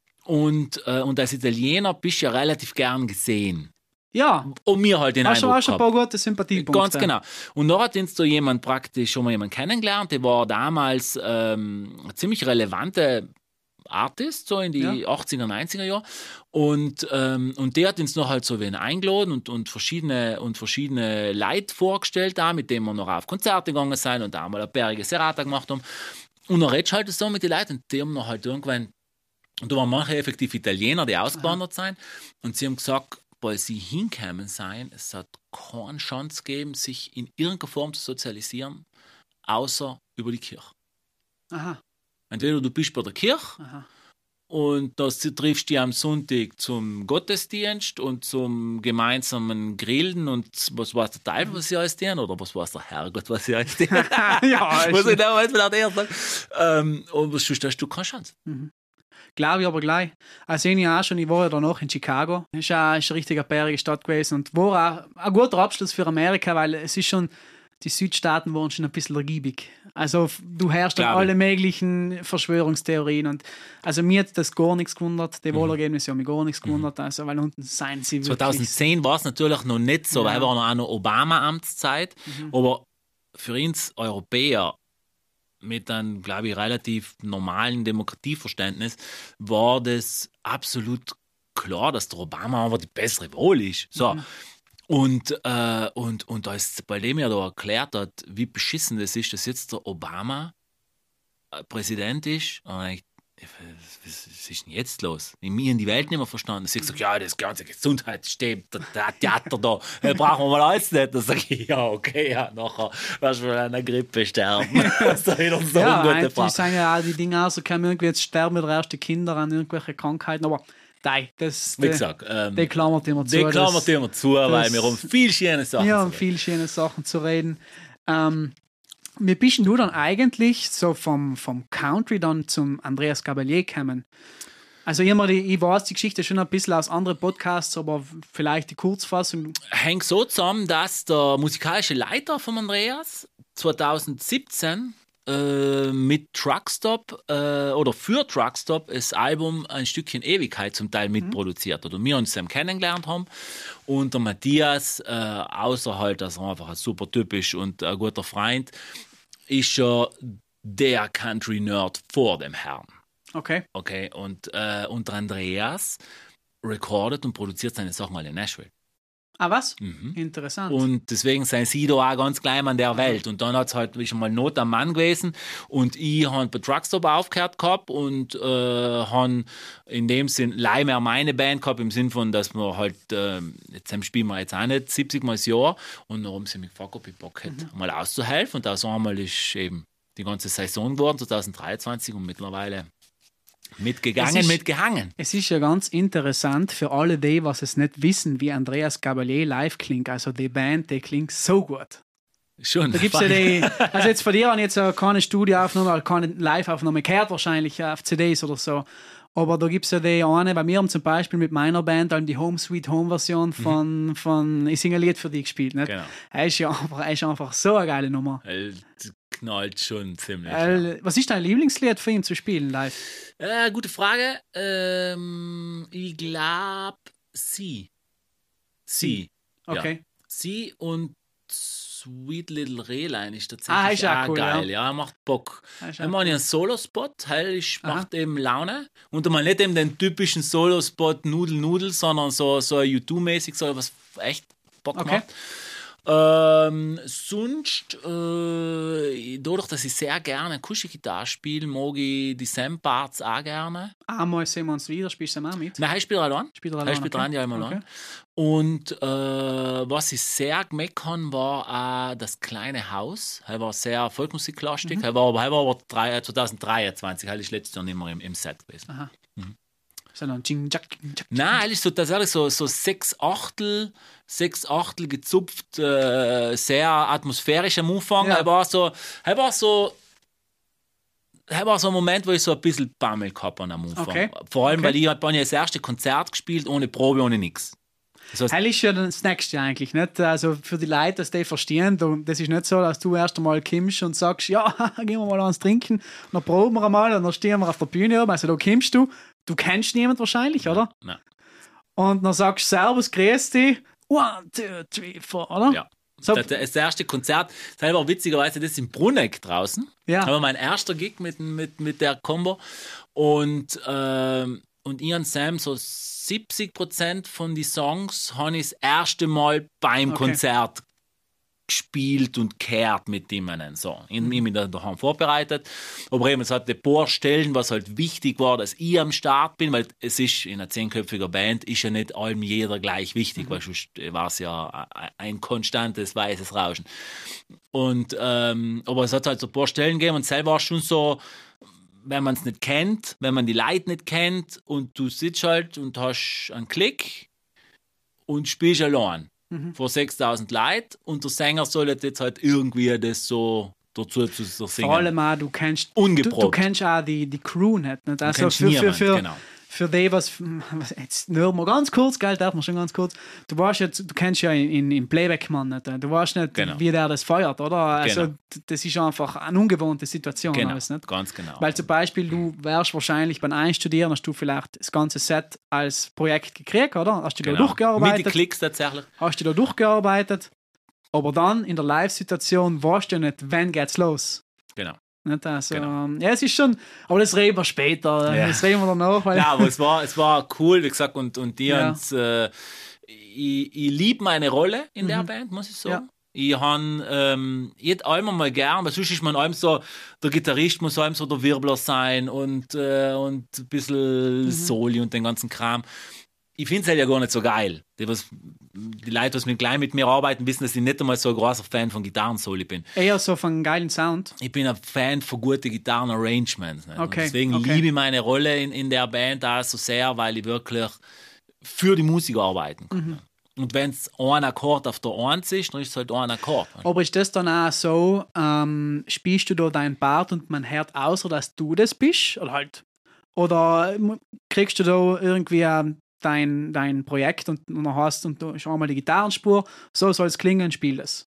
Und, äh, und als Italiener bist du ja relativ gern gesehen. Ja, Und mir halt den hast du Eindruck auch schon ein gehabt. paar gute Sympathiepunkte. Ganz genau. Und dann hat uns da jemand praktisch schon mal jemand kennengelernt, der war damals ähm, ein ziemlich relevante Artist, so in die Ja. achtziger, neunziger Jahre. Und, ähm, und der hat uns noch halt so wen eingeladen und, und, verschiedene, und verschiedene Leute vorgestellt, auch, mit denen wir noch auf Konzerte gegangen sind und auch mal eine bärige Serata gemacht haben. Und dann redest du halt so mit den Leuten und die haben noch halt irgendwann, und da waren manche effektiv Italiener, die ausgewandert sind, und sie haben gesagt, weil sie hinkommen seien, es hat keine Chance gegeben, sich in irgendeiner Form zu sozialisieren, außer über die Kirche. Aha, Entweder du bist bei der Kirche aha. und da triffst du dich am Sonntag zum Gottesdienst und zum gemeinsamen Grillen und was weiß der Teufel, was sie alles tun, oder was weiß der Herrgott, was sie alles tun. Ja, was ich damals vielleicht eher sagen. Ähm, und was sonst hast du keine Chance. Glaube ich aber gleich. Also ich auch schon, ich war ja danach in Chicago. Ist auch ist eine richtig bärige Stadt gewesen und war auch ein guter Abschluss für Amerika, weil es ist schon, die Südstaaten waren schon ein bisschen ergiebig. Also du hörst dann Glaube ich. alle möglichen Verschwörungstheorien und also mir hat das gar nichts gewundert. Die Wahlergebnisse haben mich gar nichts gewundert, also weil unten seien sie wirklich... zweitausendzehn war es natürlich noch nicht so, weil Ja. war noch eine Obama-Amtszeit. Aber für uns Europäer mit einem, glaube ich, relativ normalen Demokratieverständnis war das absolut klar, dass der Obama einfach die bessere Wahl ist. So. Und, äh, und, und als bei dem ja da erklärt hat, wie beschissen das ist, dass jetzt der Obama äh, Präsident ist, und ich, was, was ist denn jetzt los? Ich mir in die Welt nicht mehr verstanden. Sie hat gesagt, ja, das ganze Gesundheitssystem, der, der Theater da, äh, brauchen wir mal alles nicht. Dann sage ich, ja, okay, ja, nachher wirst du an einer Grippe sterben. Das ist wieder so Ja, eine gute eigentlich Frage. sagen ja auch die Dinge aus, so können irgendwie jetzt sterben wieder erste Kinder an irgendwelche Krankheiten, aber nein, das... Wie gesagt, ähm, die klammert immer zu. die klammert das- immer zu, weil das- wir haben viel schöne Sachen Ja, zu um reden. viel schöne Sachen zu reden. Ähm, wie bist denn du dann eigentlich so vom, vom Country dann zum Andreas Gabalier gekommen? Also ich, hab mir die, ich weiß die Geschichte schon ein bisschen aus anderen Podcasts, aber vielleicht die Kurzfassung. Hängt so zusammen, dass der musikalische Leiter von Andreas zweitausendsiebzehn äh, mit Truckstop äh, oder für Truckstop das Album Ein Stückchen Ewigkeit zum Teil mitproduziert hat. Und wir uns dann kennengelernt haben. Und der Matthias, äh, außer halt, dass er einfach ein super Typ ist und ein guter Freund, ist schon der Country-Nerd vor dem Herrn. Okay. Okay, und, äh, und der Andreas recordet und produziert seine Sachen mal in Nashville. Ah, was? Mhm. Interessant. Und deswegen sind sie da auch ganz klein an der Welt. Und dann hat es halt schon mal Not am Mann gewesen. Und ich habe bei Truckstop aufgehört gehabt und äh, habe in dem Sinn leider mehr meine Band gehabt, im Sinn von, dass wir halt, äh, jetzt spielen wir jetzt auch nicht siebzig Mal das Jahr. Und dann haben sie mich gefragt, ob ich Bock hätte, mal auszuhelfen. Und aus einmal ist eben die ganze Saison geworden, zwanzig dreiundzwanzig. Und mittlerweile Mitgegangen, Es ist- mitgehangen. Es ist ja ganz interessant für alle die, was es nicht wissen, wie Andreas Gabalier live klingt. Also die Band, die klingt so gut. Schon. Da gibt's ja die, also jetzt von dir habe ich jetzt ja keine Studioaufnahme, oder keine Live-Aufnahme gehört, wahrscheinlich auf C Ds oder so. Aber da gibt es ja die eine, bei mir haben zum Beispiel mit meiner Band die Home Sweet Home Version von, mhm. von Ich singe ein Lied für dich gespielt. Nicht? Genau. Er ist ja einfach, er ist einfach so eine geile Nummer. Er knallt schon ziemlich. Äh, was ist dein Lieblingslied für ihn zu spielen live? Äh, gute Frage. Ähm, ich glaube, sie. Sie. Okay. Ja. Sie und Sweet Little Rehlein ist tatsächlich Ah, ist auch auch cool, geil. ja. Ja, macht Bock. Ah, ist auch Dann mache ich cool. einen Solo-Spot, heil ist, Aha. macht eben Laune. Und mal nicht eben den typischen Solo-Spot Nudel, Nudel, sondern so, so ein U zwei mäßig, so was echt Bock Okay. macht. Ähm, sonst, äh, dadurch, dass ich sehr gerne Akustikgitarre spiele, mag ich die Sam-Parts auch gerne. Einmal sehen wir uns wieder, spielst du dann auch mit? Nein, ich spiele allein. Spielt er Ich allein, spiele okay. dran, ja, immer Okay. allein. Und äh, was ich sehr gemerkt habe, war auch das kleine Haus. Er war sehr Volksmusiklastig. Mhm. Er war aber, er war aber drei, zwanzig dreiundzwanzig, er ist letztes Jahr nicht mehr im, im Set gewesen. Aha. Ist ja dann Jing, Jack, Jing, Jack, Nein, er ist so tatsächlich so, so sechs Achtel, sechs Achtel gezupft, äh, sehr atmosphärisch am Anfang. Ja. Er war so, er war so, er war so ein Moment, wo ich so ein bisschen Bammel gehabt habe am Anfang. Okay. Vor allem, Okay. weil ich habe ja das erste Konzert gespielt, ohne Probe, ohne nichts. Das heißt, Hell ist ja das Nächste eigentlich, nicht? Also für die Leute, dass die verstehen, du- das ist nicht so, dass du erst einmal kommst und sagst, ja, gehen wir mal ans Trinken, und dann proben wir einmal und dann stehen wir auf der Bühne oben. Also da kommst du, du kennst niemand wahrscheinlich, oder? nein. Und dann sagst du Servus, grüß dich, one, two, three, four, oder? Ja. So, Das, das erste Konzert, das war witzigerweise das in Bruneck draußen. Ja. Das war mein erster Gig mit, mit, mit der Combo. Und, ähm, und ich und Sam, so siebzig Prozent von den Songs habe ich das erste Mal beim Okay. Konzert gespielt und gehört mit denen. So, ich habe mich da daheim vorbereitet. Aber eben, es hat ein paar Stellen, was halt wichtig war, dass ich am Start bin, weil es ist in einer zehnköpfiger Band, ist ja nicht allem jeder gleich wichtig, weil sonst war es ja ein konstantes weißes Rauschen. Und, ähm, aber es hat halt so ein paar Stellen gegeben und selber war schon so, wenn man es nicht kennt, wenn man die Leute nicht kennt und du sitzt halt und hast einen Klick und spielst allein vor sechstausend Leuten und der Sänger soll jetzt halt irgendwie das so dazu zu so singen. vor allem auch, du kennst, du, Ungeprobt. du kennst auch die, die Crew nicht. nicht? Also kennst für, für, niemand, für, genau. für die, was, was jetzt nur mal ganz kurz, gell, darf man schon ganz kurz, du weißt jetzt, du kennst ja in, in, in Playback-Mann nicht, du weißt nicht, Genau. wie der das feiert, oder? Also Genau. d- das ist einfach eine ungewohnte Situation, Genau, alles, nicht? ganz genau. Weil zum Beispiel, du wärst wahrscheinlich beim Einstudieren, hast du vielleicht das ganze Set als Projekt gekriegt, oder? Hast du da genau. Mit durchgearbeitet? den Klicks tatsächlich. Hast du da durchgearbeitet? Aber dann in der Live-Situation weißt du nicht, wann geht's los. Genau. Nicht? Also, Genau. ähm, ja, es ist schon, aber das reden wir später, Ja. das reden wir danach. Weil, Ja, aber es war, es war cool, wie gesagt, und, und die Ja. haben's, äh, ich, ich liebe meine Rolle in der Mhm. Band, muss ich sagen. Ja. Ich habe ähm, jetzt einmal mal gern, weil sonst ist man allem so, der Gitarrist muss allem so der Wirbler sein und, äh, und ein bisschen Mhm. Soli und den ganzen Kram. Ich finde es halt ja gar nicht so geil. Die, was, die Leute, die mit, gleich mit mir arbeiten, wissen, dass ich nicht einmal so ein großer Fan von Gitarrensoli bin. eher so von einem geilen Sound. Ich bin ein Fan von guten Gitarren-Arrangements. nicht? Und Okay, Deswegen okay. liebe ich meine Rolle in, in der Band auch so sehr, weil ich wirklich für die Musik arbeiten kann. Mhm. Und wenn es ein Akkord auf der Eins ist, dann ist es halt ein Akkord. Aber ist das dann auch so, ähm, spielst du da deinen Part und man hört außer, dass du das bist? Oder halt, oder ähm, kriegst du da irgendwie ähm, dein, dein Projekt und, und dann hast und du schau mal die Gitarrenspur, so soll es klingen, spiel das.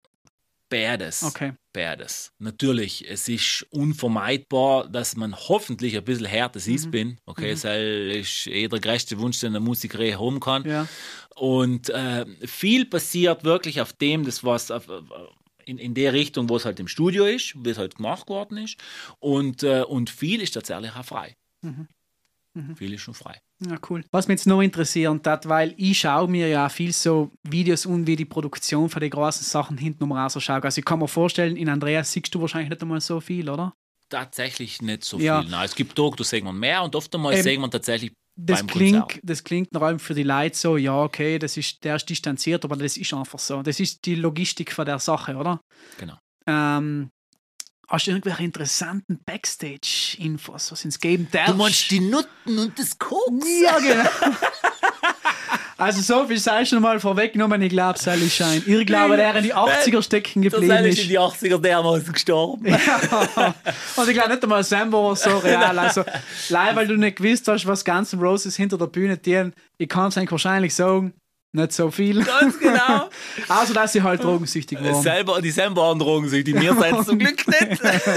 Beides. Okay. Beides. Natürlich, es ist unvermeidbar, dass man hoffentlich ein bisschen härter ist Mhm. bin. Okay, das ist eh der größte Wunsch, den der Musiker eh haben kann. Ja. Und äh, viel passiert wirklich auf dem, das was auf, in, in der Richtung, wo es halt im Studio ist, wie es halt gemacht worden ist. Und, äh, und viel ist tatsächlich auch frei. Mhm. Mhm. Viel ist schon frei. Ja, cool. Was mich jetzt noch interessiert hat, weil ich schaue mir ja viel so Videos an, wie die Produktion von den großen Sachen hinten raus schaut. Also ich kann mir vorstellen, in Andreas siehst du wahrscheinlich nicht einmal so viel, oder? Tatsächlich nicht so Ja. viel. Nein, es gibt Tage, da sehen wir mehr und oftmals Ähm, sehen wir tatsächlich Das beim klingt, Konzert. das klingt nach allem für die Leute so, ja, okay, das ist, der ist distanziert, aber das ist einfach so. Das ist die Logistik von der Sache, oder? Genau. Ähm, Hast du irgendwelche interessanten Backstage-Infos, was ins geben darf? Du meinst die Nutten und das Koks? Ja, genau. Also so viel sei schon mal vorweggenommen, ich glaube, Sally Schein. Ich glaube, der in die achtziger stecken geblieben Der ist. ist in die achtziger dermaßen gestorben. Ja. Und ich glaube nicht einmal Sam war so real. Also, leider, weil du nicht gewusst hast, was Guns N' Roses hinter der Bühne tun, ich kann es eigentlich wahrscheinlich sagen, nicht so viel. Ganz genau. Also, dass sie halt drogensüchtig waren. Selber, die selber waren drogensüchtig, wir sind zum Glück nicht.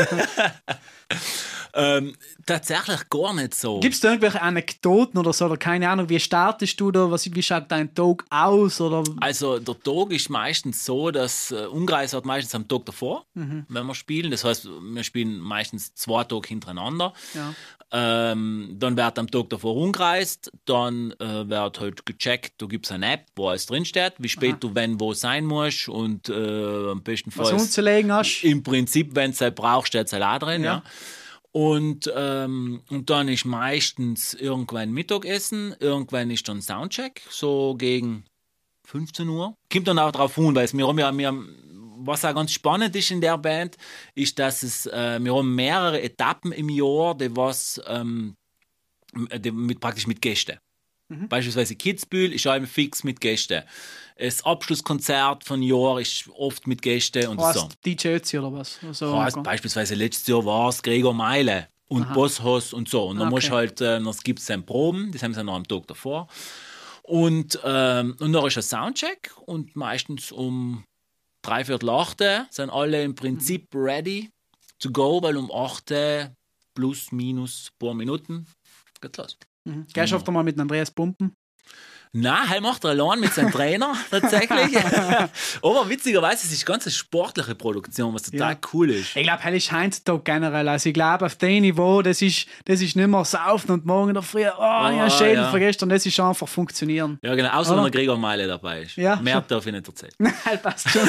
ähm, tatsächlich gar nicht so. Gibt es da irgendwelche Anekdoten oder so? Oder keine Ahnung, wie startest du da? Was, wie schaut dein Tag aus? Oder? Also der Tag ist meistens so, dass äh, Umkreis hat meistens am Tag davor, Mhm. wenn wir spielen. Das heißt, wir spielen meistens zwei Tage hintereinander. Ja. Ähm, dann wird am Tag davor umgereist, dann äh, wird halt gecheckt, da gibt es eine App, wo alles drinsteht, wie spät Aha. du wenn wo sein musst und äh, am besten Was Fall umzulegen hast? im Prinzip, wenn es halt braucht, steht es halt auch drin. Ja. Ja. Und, ähm, und dann ist meistens irgendwann Mittagessen, irgendwann ist dann Soundcheck, so gegen fünfzehn Uhr. Kommt dann auch drauf an, weil wir haben ja, wir haben, was auch ganz spannend ist in der Band, ist, dass es, äh, wir haben mehrere Etappen im Jahr, die was ähm, die mit, praktisch mit Gästen. Mhm. Beispielsweise Kitzbühel ist auch immer fix mit Gästen. Das Abschlusskonzert von Jahr ist oft mit Gästen und Was, so. D J Ötzi oder was? So, Ja, also beispielsweise letztes Jahr war es Gregor Meile und Aha. Bosshaus und so. Und dann Okay. musst du halt, äh, dann gibt es dann Proben, das haben sie noch am Tag davor. Und, ähm, und dann ist ein Soundcheck und meistens um dreiviertel acht sind alle im Prinzip Mhm. ready to go, weil um acht plus minus ein paar Minuten geht's los. Mhm. Gehst du oft mal mit Andreas pumpen? Nein, er macht er allein mit seinem Trainer tatsächlich. Aber witzigerweise, es ist ganz eine sportliche Produktion, was total Ja. cool ist. Ich glaube, hell ist heutzutage generell. Also ich glaube, auf dem Niveau, das ist, das ist nicht mehr saufen und morgen in der Früh, oh, ich habe einen Schädel ja. von gestern, das ist einfach funktionieren. Ja, genau. Außer Oder? wenn der Gregor Meile dabei ist. Ja. Mehr darf ich nicht erzählen. Nein, passt schon.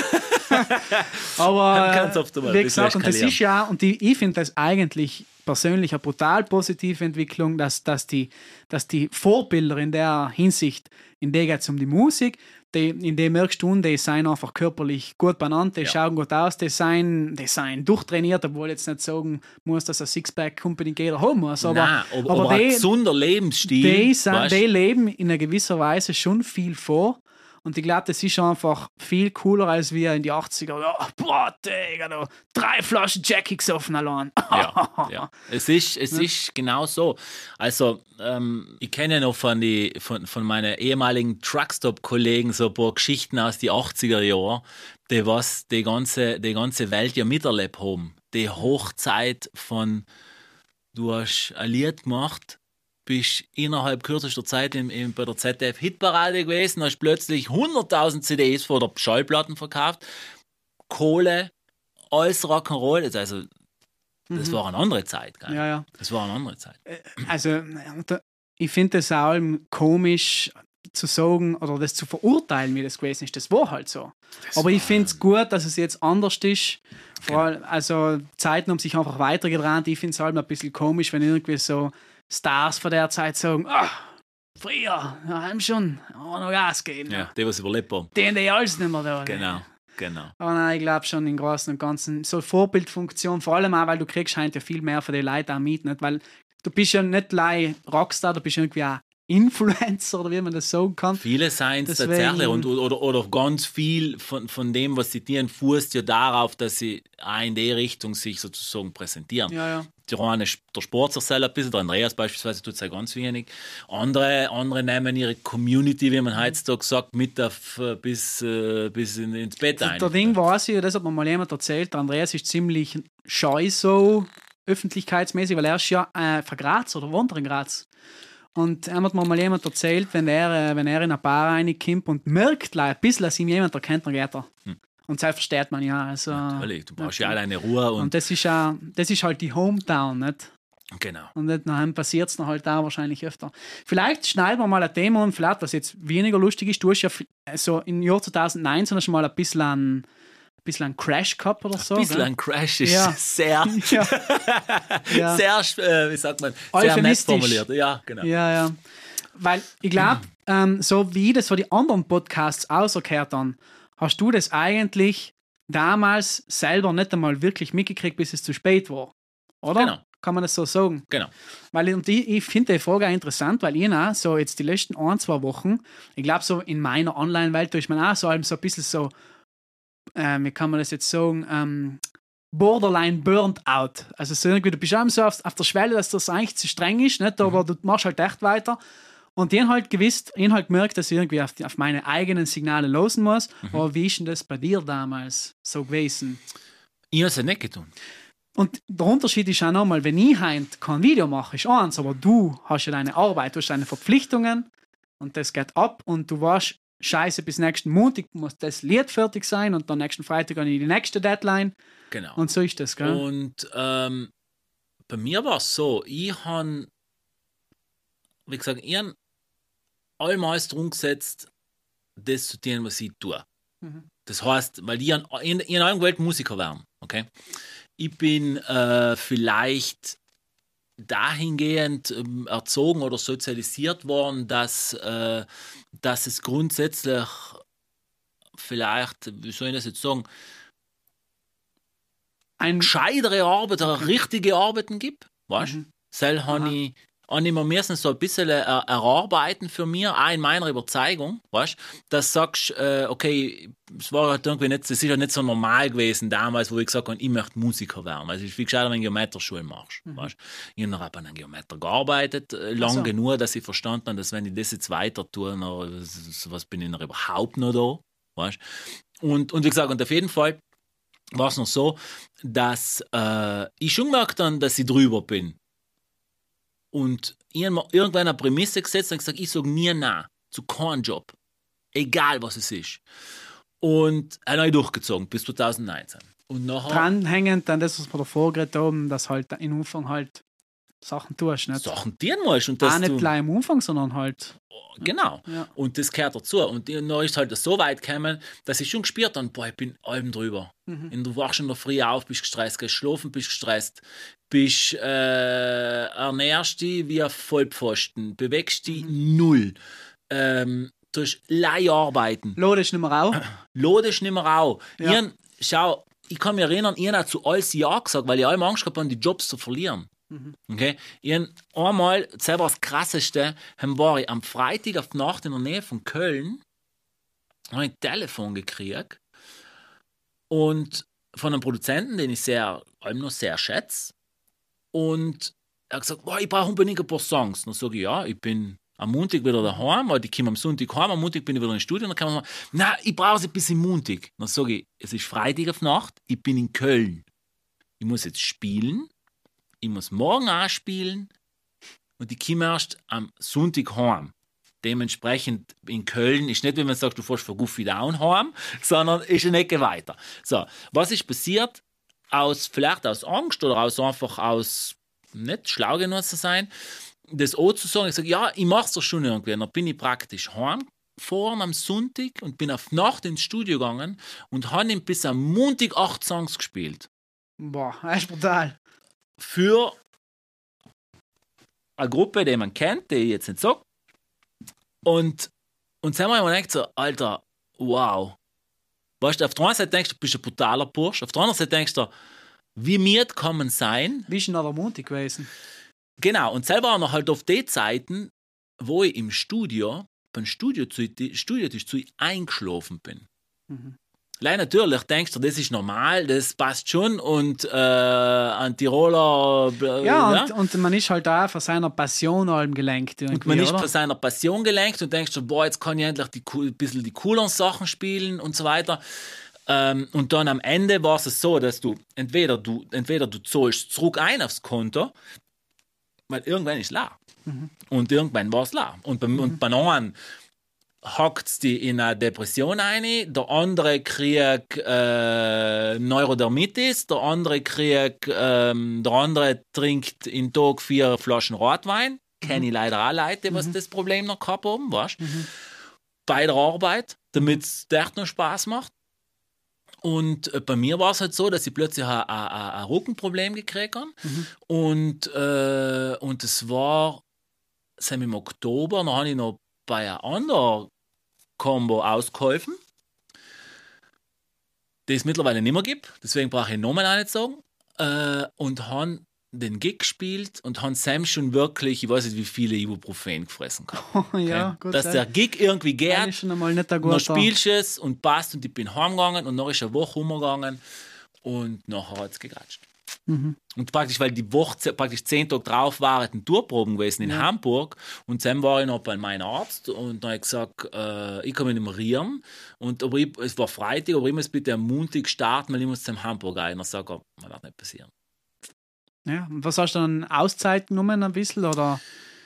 Aber Man kann's oft einmal ein wie bisschen gesagt, und das eskalieren. ist ja, und die, ich finde das eigentlich persönlich eine brutal positive Entwicklung, dass, dass, die, dass die Vorbilder in der Hinsicht, in der geht es um die Musik, die, in der merkst du, die sind einfach körperlich gut benannt, die Ja. schauen gut aus, die sind, die sind durchtrainiert, obwohl ich jetzt nicht sagen muss, dass ein Sixpack unbedingt jeder haben muss. Aber, Nein, aber, aber, aber ein die, gesunder Lebensstil. die, sind, weißt? die leben in einer gewisser Weise schon viel vor. Und ich glaube, das ist einfach viel cooler als wir in die achtziger. Ja, boah, Digga, da, drei Flaschen Jackie gesoffen allein. ja, ja. Es ist, es ist genau so. Also, ähm, ich kenne noch von, die, von, von meinen ehemaligen Truckstop-Kollegen so ein paar Geschichten aus die achtziger Jahre, die was die ganze, die ganze Welt ja miterlebt haben. Die Hochzeit von, du hast ein Lied gemacht, bist innerhalb kürzester Zeit im, im, bei der Z D F-Hitparade gewesen, hast plötzlich hunderttausend C Ds vor der Schallplatten verkauft, Kohle, alles Rock'n'Roll, das also das war eine andere Zeit, gell? Ja, ja. Das war eine andere Zeit. Also, da- ich finde es auch komisch zu sagen oder das zu verurteilen, wie das gewesen ist. Das war halt so. Das Aber ich war- finde es gut, dass es jetzt anders ist. Vor allem, also Zeiten haben sich einfach weitergedreht. Ich finde es halt ein bisschen komisch, wenn irgendwie so Stars von der Zeit sagen, ah, früher, ja, haben schon, oh, noch Gas geben. Ja, die, was überlebt haben. Den, die alles nicht mehr da. Genau, genau. Aber nein, ich glaube schon im Großen und Ganzen so Vorbildfunktion, vor allem auch, weil du kriegst halt ja viel mehr von den Leuten auch mit, nicht? Weil du bist ja nicht gleich Rockstar, du bist irgendwie auch Influencer oder wie man das sagen kann. Viele seien es Deswegen- tatsächlich und, oder, oder ganz viel von, von dem, was sie tun, fußt ja darauf, dass sie auch in die Richtung sich sozusagen präsentieren. Ja, ja. Der eine, der Sport sich selber ein bisschen, der Andreas beispielsweise tut es ja ganz wenig. Andere, andere nehmen ihre Community, wie man heutzutage sagt, mit auf, äh, bis, äh, bis in, ins Bett ein. Der Ding weiß ich, das hat mir mal jemand erzählt, der Andreas ist ziemlich scheu so öffentlichkeitsmäßig, weil er ist ja äh, von Graz oder wohnt er in Graz. Und er hat mir mal jemand erzählt, wenn er, äh, wenn er in eine Bar reinkommt und merkt like, ein bisschen, dass ihm jemand erkennt, dann geht er. Hm. Und das versteht man ja. Also, Natürlich, du brauchst ja auch deine Ruhe und, Und das ist, ja, das ist halt die Hometown, nicht? genau. Und nicht daheim passiert es dann halt auch wahrscheinlich öfter. Vielleicht schneiden wir mal ein Thema an, vielleicht, was jetzt weniger lustig ist. Du hast ja also im Jahr zweitausendneunzehn hast du mal ein bisschen einen, ein bisschen einen Crash gehabt oder so. Ein bisschen gell? ein Crash ist Ja. sehr, Ja. Ja. sehr, äh, wie sagt man, sehr nett Euphemistisch. formuliert. Ja, genau. Ja, ja. Weil ich glaube, ähm, so wie das für die anderen Podcasts auserkehrt dann, hast du das eigentlich damals selber nicht einmal wirklich mitgekriegt, bis es zu spät war. Oder? Genau. Kann man das so sagen? Genau. Weil und ich, ich finde die Frage auch interessant, weil ich auch so jetzt die letzten ein, zwei Wochen, ich glaube so in meiner Online-Welt, da ist man auch so, so ein bisschen so, ähm, wie kann man das jetzt sagen, ähm, borderline burnt out. Also so irgendwie, du bist auch so auf, auf der Schwelle, dass das eigentlich zu streng ist, nicht? Aber mhm. du machst halt echt weiter. Und ich habe halt gewusst, ich habe halt gemerkt, dass ich irgendwie auf, die, auf meine eigenen Signale losen muss. Mhm. Aber wie ist denn das bei dir damals so gewesen? Ich habe es ja nicht getan. Und der Unterschied ist auch nochmal, wenn ich heute kein Video mache, ist eins, aber du hast ja deine Arbeit, du hast deine Verpflichtungen und das geht ab und du weißt, scheiße, bis nächsten Montag muss das Lied fertig sein und dann nächsten Freitag habe ich die nächste Deadline. Genau. Und so ist das, gell? Und ähm, bei mir war es so, ich habe, wie gesagt, ich habe allmals drum gesetzt, das zu tun, was ich tue. Mhm. Das heißt, weil ich in einer Welt Musiker werden, okay? Ich bin äh, vielleicht dahingehend ähm, erzogen oder sozialisiert worden, dass, äh, dass es grundsätzlich vielleicht, wie soll ich das jetzt sagen, ein gescheitere Arbeit, eine richtige Arbeiten gibt. Weißt du? Mhm. Das habe ich, habe ich mir meistens so ein bisschen er, erarbeiten für mich, auch in meiner Überzeugung, weißt du, dass du sagst, äh, okay, es war halt irgendwie nicht, das ist ja nicht so normal gewesen damals, wo ich gesagt habe, ich möchte Musiker werden. Also ich viel gescheiter, wenn du Geometerschule machst. Mhm. Weißt? Ich habe noch bei einem Geometer gearbeitet, äh, lang so. genug, dass ich verstanden habe, dass wenn ich das jetzt weiter tue, dann, was bin ich noch überhaupt noch da. Weißt? Und, und wie gesagt, und auf jeden Fall war es noch so, dass äh, ich schon gemerkt habe, dass ich drüber bin. Und ich habe mir irgendwann eine Prämisse gesetzt und gesagt, ich sage nie nein zu keinem Job. Egal, was es ist. Und er habe ich durchgezogen bis zwanzig neunzehn. Und nachher, dranhängend an das, was wir davor geredet haben, dass halt im Umfang halt Sachen tust. Nicht? Sachen tun musst. Und dass auch nicht du, gleich im Umfang, sondern halt... Genau. Ja. Und das gehört dazu. Und dann ist halt so weit gekommen, dass ich schon gespürt habe, boah, ich bin allem drüber. Mhm. Und du wachst in der Früh auf, bist gestresst, gehst schlafen, bist gestresst, bist, äh, ernährst dich wie ein Vollpfosten, bewegst dich mhm. null. Ähm, du hast Leiharbeiten. Lodest nicht mehr auch? Lodest nicht mehr auch. Ja. Ich, schau, ich kann mich erinnern, ich habe zu alles Ja gesagt, weil ich allem Angst gehabt habe, die Jobs zu verlieren. Mhm. Okay? Ich habe einmal, selber das Krasseste, war ich am Freitag auf die Nacht in der Nähe von Köln, habe ich ein Telefon gekriegt und von einem Produzenten, den ich sehr, allem noch sehr schätze. Und er hat gesagt, boah, ich brauche unbedingt ein paar Songs. Dann sage ich, ja, ich bin am Montag wieder daheim, weil ich komme am Sonntag heim, am Montag bin ich wieder im Studio. Dann kann man sagen, nein, ich brauche es ein bisschen Montag. Dann sage ich, es ist Freitag auf Nacht, ich bin in Köln. Ich muss jetzt spielen. Ich muss morgen auch spielen und ich komme erst am Sonntag heim. Dementsprechend in Köln ist nicht, wie man sagt, du fährst von Goofy Down heim, sondern ist eine Ecke weiter. So, was ist passiert? Aus, vielleicht aus Angst oder aus einfach aus nicht schlau genug zu sein, das auch zu sagen. Ich sage, ja, ich mache es doch schon irgendwie. Dann bin ich praktisch heimgefahren am Sonntag und bin auf Nacht ins Studio gegangen und habe bis am Montag acht Songs gespielt. Boah, das ist brutal. Für eine Gruppe, die man kennt, die ich jetzt nicht sage. Und, und dann haben wir gedacht, so, Alter, wow. Weißt du, auf der einen Seite denkst du, du bist ein brutaler Bursch, auf der anderen Seite denkst du, wie miert kann man sein? Wie ist denn aber mutig gewesen? Genau, und selber auch noch halt auf die Zeiten, wo ich im Studio, beim Studiotisch Studio zu eingeschlafen bin. Mhm. Leider natürlich denkst du, das ist normal, das passt schon und äh, ein Tiroler... Äh, ja, ja? Und, und man ist halt auch von seiner Passion allem gelenkt. Und man ist oder? von seiner Passion gelenkt und denkst du, boah, jetzt kann ich endlich die, ein bisschen die cooleren Sachen spielen und so weiter. Ähm, und dann am Ende war es so, dass du entweder du, entweder du zahlst zurück ein aufs Konto, weil irgendwann ist es leer. Mhm. Und irgendwann war es leer. Und bei, mhm. und bei anderen hackt die in eine Depression ein, der andere kriegt äh, Neurodermitis, der andere kriegt, ähm, der andere trinkt in Tag vier Flaschen Rotwein. Mhm. Kenne ich leider auch Leute, was mhm. das Problem noch gehabt haben, weißt? Mhm. Bei der Arbeit, damit es echt noch Spaß macht. Und äh, bei mir war es halt so, dass ich plötzlich ein, ein, ein Rückenproblem gekriegt habe. Mhm. Und, äh, und es war im Oktober, dann habe ich noch bei einer anderen Combo ausgeholfen. die es mittlerweile nicht mehr gibt. Deswegen brauche ich nochmal auch nicht sagen. Äh, und haben den Gig gespielt und haben Sam schon wirklich, ich weiß nicht, wie viele Ibuprofen gefressen gehabt. Oh, ja, okay? gut, Dass ja. der Gig irgendwie geht, schon einmal nicht ein dann guter. spielst du es und passt und ich bin heimgegangen und noch ist eine Woche umgegangen und nachher hat es gegratscht. Mhm. Und praktisch, weil die Woche praktisch zehn Tage drauf waren, ein Tourproben gewesen in Ja. Hamburg und dann war ich noch bei meinem Arzt und dann habe ich gesagt, äh, ich kann mich nicht mehr rühren und aber ich, es war Freitag, aber ich muss bitte am Montag starten, weil ich muss zum Hamburg ein. Und dann sage ich, das wird nicht passieren. Ja, und was hast du dann Auszeit genommen ein bisschen, oder?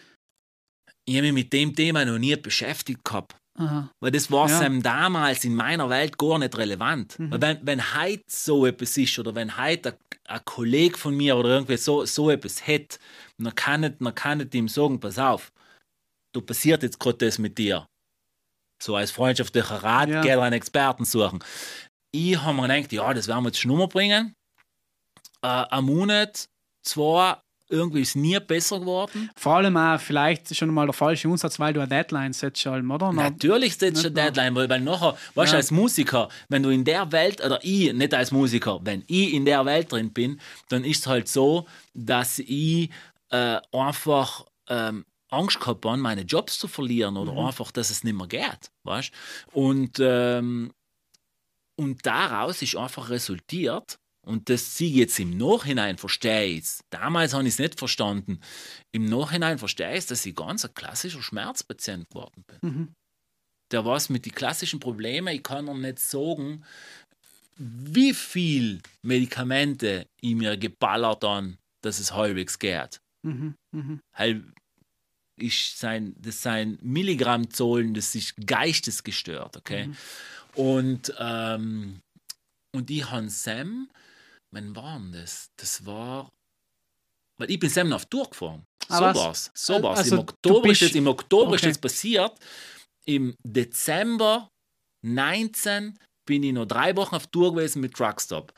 Ich habe mich mit dem Thema noch nie beschäftigt gehabt. Aha. Weil das war Ja. ja. damals in meiner Welt gar nicht relevant. Mhm. Weil wenn, wenn heute so etwas ist oder wenn heute ein, ein Kollege von mir oder irgendwie so, so etwas hat, dann kann ich, dann kann ich ihm sagen, pass auf, du passiert jetzt gerade das mit dir. So als freundschaftlicher Rat, Ja. geh einen Experten suchen. Ich habe mir gedacht, ja, das werden wir jetzt schon umbringen. Äh, ein Monat, zwei, irgendwie ist es nie besser geworden. Vor allem auch vielleicht schon mal der falsche Umsatz, weil du eine Deadline setzt, oder? Na, Natürlich setzt nicht du eine Deadline, weil, weil nachher, weißt du, Ja. als Musiker, wenn du in der Welt, oder ich, nicht als Musiker, wenn ich in der Welt drin bin, dann ist es halt so, dass ich äh, einfach ähm, Angst gehabt habe, meine Jobs zu verlieren oder Mhm. einfach, dass es nicht mehr geht, weißt und, ähm, und daraus ist einfach resultiert, und das sehe ich jetzt im Nachhinein, verstehe ich es. Damals habe ich es nicht verstanden. Im Nachhinein verstehe ich es, dass ich ganz ein klassischer Schmerzpatient geworden bin. Mhm. Der was mit den klassischen Problemen, ich kann noch nicht sagen, wie viel Medikamente ich mir geballert habe, dass es halbwegs geht. Mhm. Mhm. Weil ich sein, das sind Milligrammzahlen, das ist geistesgestört, okay? Mhm. Und, ähm, und ich habe Sam, wann war denn das? Das war, weil ich bin Sam auf Tour gefahren. Ah, So was? war's. So war's. Also, Im Oktober, du bist- ist das, Im Oktober ist Okay. das passiert. Im Dezember neunzehn bin ich noch drei Wochen auf Tour gewesen mit Truckstop.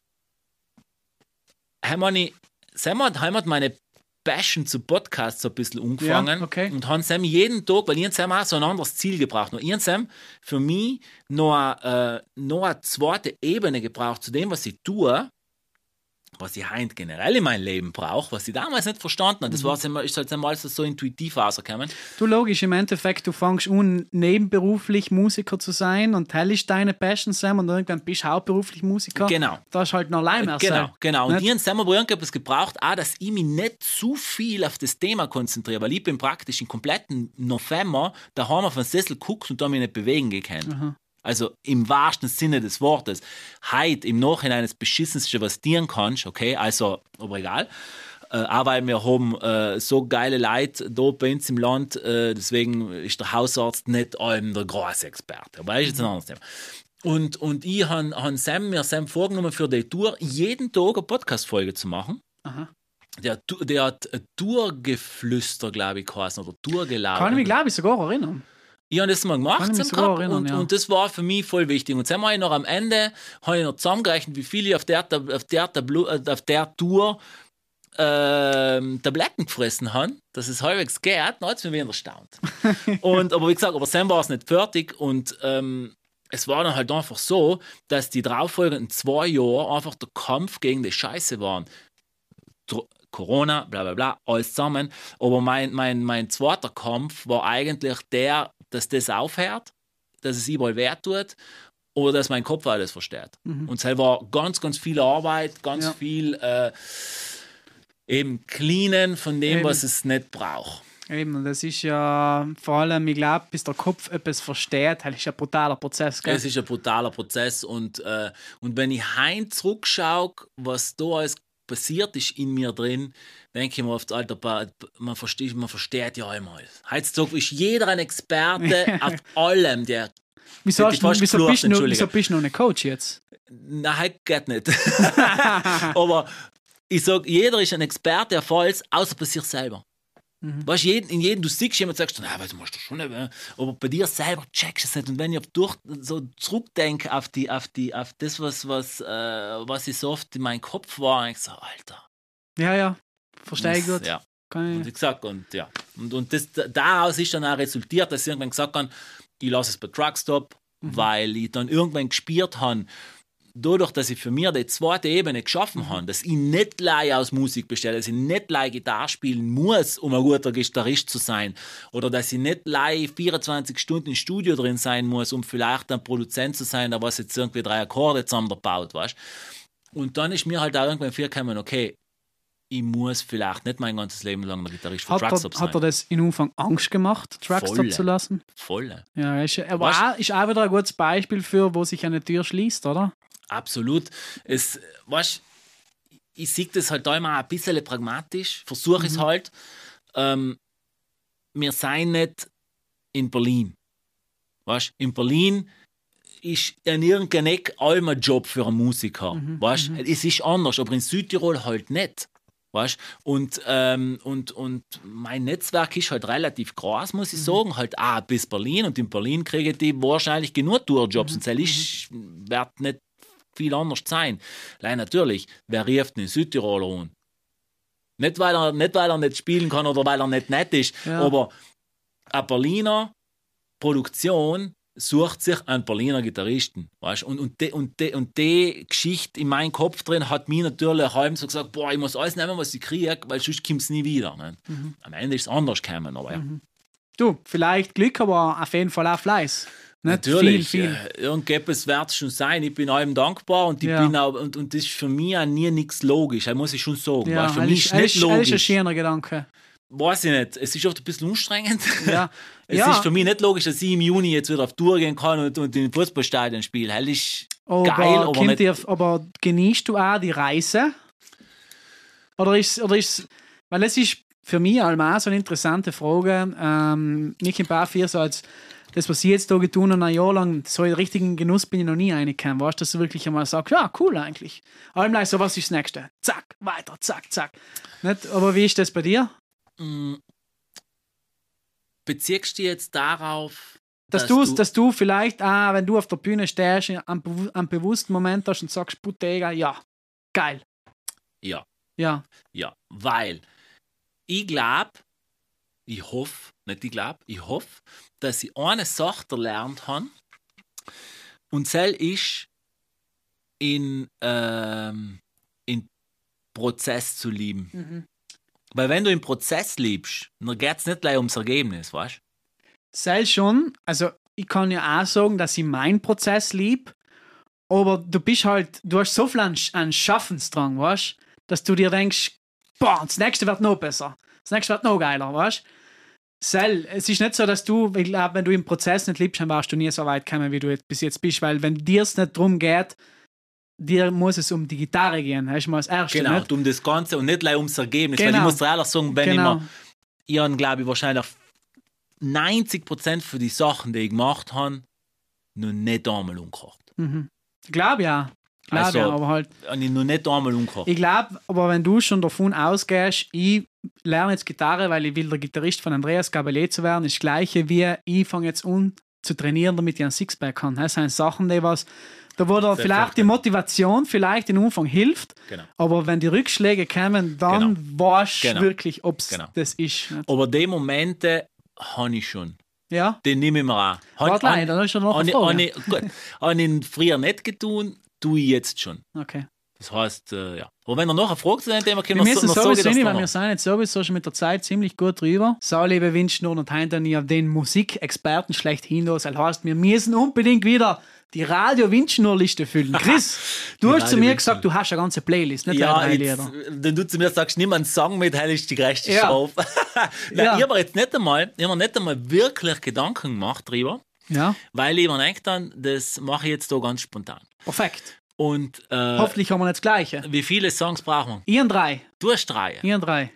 Haben wir Sam hat, haben wir meine Passion zu Podcasts so ein bisschen angefangen Ja, okay. und haben Sam jeden Tag, weil ich und Sam auch so ein anderes Ziel gebraucht. Und ich und Sam für mich noch eine, äh, noch eine zweite Ebene gebraucht zu dem, was ich tue, was ich heute generell in meinem Leben brauche, was ich damals nicht verstanden habe. Das war immer, ist halt einmal so intuitiv rausgekommen. Du, logisch, im Endeffekt, du fängst an, nebenberuflich Musiker zu sein und hell ist deine Passion, Sam, und irgendwann bist du hauptberuflich Musiker. Genau. Da ist halt noch allein mehr Genau, sein. genau. Und Nicht? ich und Sam haben etwas gebraucht, auch, dass ich mich nicht zu viel auf das Thema konzentriere, weil ich bin praktisch im kompletten November daheim auf den Sessel geguckt und da mich nicht bewegen gekannt. Aha. Also im wahrsten Sinne des Wortes. Heute im Nachhinein das Beschissenste, was du dir kannst, okay, also, aber egal. Äh, auch weil wir haben äh, so geile Leute da bei uns im Land, äh, deswegen ist der Hausarzt nicht allem der große Experte. Aber das ist jetzt ein anderes Thema. Und, und ich habe hab Sam, mir Sam vorgenommen, für die Tour jeden Tag eine Podcast-Folge zu machen. Aha. Der, der hat Tourgeflüster, glaube ich, geheißen, oder Tourgelaufen. Kann ich mich, glaube ich, sogar erinnern. Ich habe das mal Kann gemacht ich mich Sam sogar gehabt, erinnern, und, ja. und das war für mich voll wichtig. Und dann habe ich noch am Ende habe ich noch zusammengerechnet, wie viel ich auf der, auf der, Tableau- äh, auf der Tour ähm, Tabletten gefressen habe, dass es halbwegs geht. Dann hat es mich wieder erstaunt. und, aber wie gesagt, aber Sam war es nicht fertig und ähm, es war dann halt einfach so, dass die darauffolgenden zwei Jahre einfach der Kampf gegen die Scheiße waren. Dr- Corona, bla bla bla, alles zusammen. Aber mein, mein, mein zweiter Kampf war eigentlich der, dass das aufhört, dass es überall weh tut oder dass mein Kopf alles versteht. Mhm. Und es war ganz, ganz viel Arbeit, ganz Ja. viel äh, eben Cleanen von dem, Eben. was es nicht braucht. Eben, und das ist ja vor allem, ich glaube, bis der Kopf etwas versteht, das ist ein brutaler Prozess. Gell? Es ist ein brutaler Prozess und, äh, und wenn ich heim zurückschaue, was da alles passiert ist in mir drin, denke ich mir oft, Alter, man versteht, man versteht ja einmal. Heutzutage ist jeder ein Experte auf allem, der Wieso, hätte hast, ich du- fast wieso, geflucht, bist du, noch- Entschuldige. wieso bist du noch ein Coach jetzt? na, halt geht nicht. Aber ich sage, jeder ist ein Experte auf alles, außer bei sich selber. Mhm. Weißt du, jeden, in jedem, du siehst jemand, sagst du, na, du machst das schon nicht, äh. aber bei dir selber checkst du es nicht. Und wenn ich auf durch, so zurückdenke auf, die, auf, die, auf das, was, was, äh, was ich so oft in meinem Kopf war, ich so, Alter. Ja, ja, verstehe ich das- gut. Ja. Kann Und ich, wie gesagt, und ja. Und, und das, daraus ist dann auch resultiert, dass ich irgendwann gesagt habe, ich lasse es bei Truckstop, Mhm. weil ich dann irgendwann gespürt habe, dadurch, dass ich für mich die zweite Ebene geschaffen habe, dass ich nicht gleich aus Musik bestelle, dass ich nicht gleich Gitarre spielen muss, um ein guter Gitarrist zu sein, oder dass ich nicht gleich vierundzwanzig Stunden im Studio drin sein muss, um vielleicht ein Produzent zu sein, der was jetzt irgendwie drei Akkorde zusammenbaut, weißt. Und dann ist mir halt auch irgendwann viel gekommen, okay, ich muss vielleicht nicht mein ganzes Leben lang der Gitarrist von Truckstop sein. Hat er das in Anfang Angst gemacht, Truckstop zu lassen? Voll. Ja, ist, aber auch, ist auch wieder ein gutes Beispiel für, wo sich eine Tür schließt, oder? Absolut. Es, weißt, ich sehe das halt da immer ein bisschen pragmatisch, versuche mhm. es halt. Ähm, wir sind nicht in Berlin. Weißt, in Berlin ist in irgendeinem Eck allem ein Job für einen Musiker. Mhm. Weißt, mhm. Es ist anders, aber in Südtirol halt nicht. Weißt? Und, ähm, und, und mein Netzwerk ist halt relativ groß, muss ich mhm. sagen, halt auch bis Berlin. Und in Berlin kriege ich die wahrscheinlich genug Tourjobs. Mhm. Und das ist, wird nicht viel anders sein. Leider natürlich, wer rieft einen Südtiroler an? Nicht weil, er, nicht, weil er nicht spielen kann oder weil er nicht nett ist, ja. aber eine Berliner Produktion sucht sich einen Berliner Gitarristen. Weißt? Und, und, die, und, die, und die Geschichte in meinem Kopf drin hat mich natürlich halb so gesagt, boah, ich muss alles nehmen, was ich kriege, weil sonst kommt es nie wieder. Ne? Mhm. Am Ende ist es anders gekommen. Aber ja. Mhm. Du, vielleicht Glück, aber auf jeden Fall auch Fleiß. Nicht natürlich, viel, viel. Äh, irgendetwas wird es schon sein. Ich bin allem dankbar und, ich ja. bin auch, und, und das ist für mich auch nie nichts logisch, das muss ich schon sagen. Ja, weißt? Für mich ist nicht ist, logisch. Das ist ein schöner Gedanke. Weiß ich nicht. Es ist oft ein bisschen anstrengend. Ja. Es ja. ist für mich nicht logisch, dass ich im Juni jetzt wieder auf Tour gehen kann und, und in den Fußballstadion spiele. Das ist aber geil, aber nicht... Dir, aber genießt du auch die Reise? Oder ist oder ist weil es ist für mich allmal so eine interessante Frage. Ähm, mich im Barvier so als das, was ich jetzt da getan habe, ein Jahr lang, so einen richtigen Genuss bin ich noch nie reingekommen. Weißt du, dass du wirklich einmal sagst, ja, cool eigentlich. Allem so, was ist das Nächste? Zack, weiter, zack, zack. Nicht? Aber wie ist das bei dir? Beziehst du jetzt darauf, dass, dass, du, dass du vielleicht, auch, wenn du auf der Bühne stehst, einen, einen bewussten Moment hast und sagst, Puttega, ja, geil. Ja. Ja. Ja, weil ich glaube, ich hoffe, nicht ich glaube, ich hoffe, dass ich eine Sache gelernt habe und das ist, in, ähm, in Prozess zu lieben. Mhm. Weil wenn du im Prozess liebst, dann geht es nicht gleich ums Ergebnis, weißt du? Selbst schon, also ich kann ja auch sagen, dass ich meinen Prozess liebe, aber du bist halt, du hast so viel an, an Schaffensdrang, weißt du, dass du dir denkst, boah, das nächste wird noch besser, das nächste wird noch geiler, weißt du? Sel, es ist nicht so, dass du, ich glaube, wenn du im Prozess nicht liebst, dann warst du nie so weit gekommen, wie du jetzt, bis jetzt bist, weil wenn dir es nicht darum geht, dir muss es um die Gitarre gehen, das ist mal das Erste. Genau, nicht? um das Ganze und nicht gleich ums Ergebnis, genau. weil ich muss dir ehrlich sagen, wenn genau. ich mir, ich habe, glaube ich, wahrscheinlich neunzig Prozent für die Sachen, die ich gemacht habe, noch nicht einmal umgekocht. Mhm. Ich glaube ja. Glaub also, ja, aber halt, habe ich noch nicht einmal umgekocht. Ich glaube, aber wenn du schon davon ausgehst, ich lerne jetzt Gitarre, weil ich will der Gitarrist von Andreas Gabalier zu werden, ist das Gleiche wie ich fange jetzt an zu trainieren, damit ich ein Sixpack kann. Das sind Sachen, die was, da wo da vielleicht die Motivation vielleicht im Anfang hilft, genau. aber wenn die Rückschläge kommen, dann genau. weißt du genau. wirklich, ob es genau. das ist. Nicht? Aber die Momente habe ich schon. Ja? Den nehme ich mir an. Warte, nein, dann ist schon noch eine Frage. Habe ich früher nicht getan, tue ich jetzt schon. Okay. Das heißt, äh, ja. Aber wenn ihr noch eine Frage zu dem Thema kommt, wir müssen noch sowieso nicht, weil wir sind jetzt sowieso schon mit der Zeit ziemlich gut drüber. So, liebe Wünschen und heute nie auf den Musikexperten schlechthin los. Das heißt, wir müssen unbedingt wieder die Radio-Wünschen-Liste füllen. Chris, du hast zu mir gesagt, du hast eine ganze Playlist, nicht ja, drei Lieder. Wenn du zu mir sagst, nimm einen Song mit, heil ist die größte ja. Strafe. Nein, ja. Ich habe mir jetzt nicht einmal, ich habe mir nicht einmal wirklich Gedanken gemacht darüber, ja. weil ich mir denke dann, das mache ich jetzt da ganz spontan. Perfekt. Und, äh, hoffentlich haben wir nicht das Gleiche. Wie viele Songs brauchen wir? Ich und drei. Du hast drei. Ich und drei.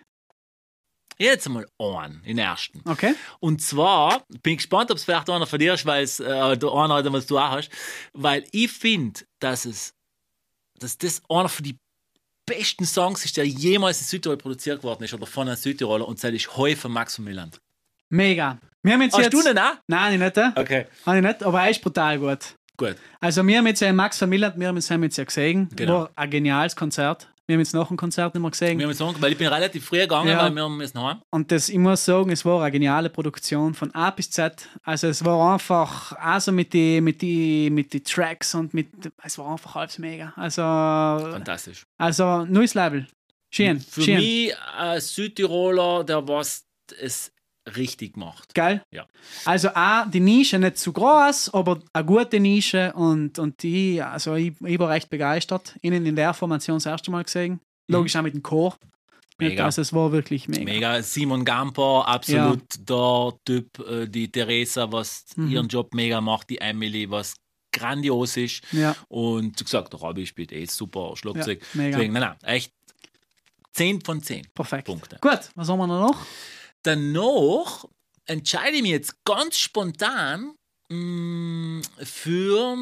Jetzt einmal einen, den ersten. Okay. Und zwar, bin ich gespannt, ob es vielleicht einer von dir ist, weil es äh, der einer hat, was du auch hast, weil ich finde, dass es, dass das einer von den besten Songs ist, der jemals in Südtirol produziert worden ist, oder von einem Südtiroler, und das ist «Heu» von Max von Milland. Mega. Wir haben jetzt hast jetzt... du den auch? Nein, ich nicht. Okay. Habe ich nicht, aber er ist brutal gut. Gut. Also wir haben jetzt ja Max von Milland, wir haben es jetzt ja gesehen, genau. war ein geniales Konzert. Wir haben jetzt nach dem Konzert nicht mehr gesehen. Wir haben jetzt noch, weil ich bin relativ früh gegangen, Ja. weil wir müssen heim. Und das, ich muss sagen, es war eine geniale Produktion von A bis Z. Also es war einfach, also mit den mit die, mit die Tracks und mit, es war einfach alles mega. Also, Fantastisch. also neues Level. Schön, Für schön. mich als Südtiroler, der was es richtig macht. Geil. Ja. Also auch die Nische nicht zu groß, aber eine gute Nische und, und die, also ich, ich war recht begeistert. Ihnen in der Formation das erste Mal gesehen. Logisch auch mit dem Chor. Mega. Also es war wirklich mega. Mega. Simon Gamper, absolut der Typ. Äh, Die Theresa, was Mhm. ihren Job mega macht. Die Emily, was grandios ist. Ja, Und wie gesagt, der Robby spielt eh super Schlagzeug. Ja, mega. Deswegen, nein, nein, echt zehn von zehn perfekt. Punkte. Gut, was haben wir noch? Danach entscheide ich mich jetzt ganz spontan mh, für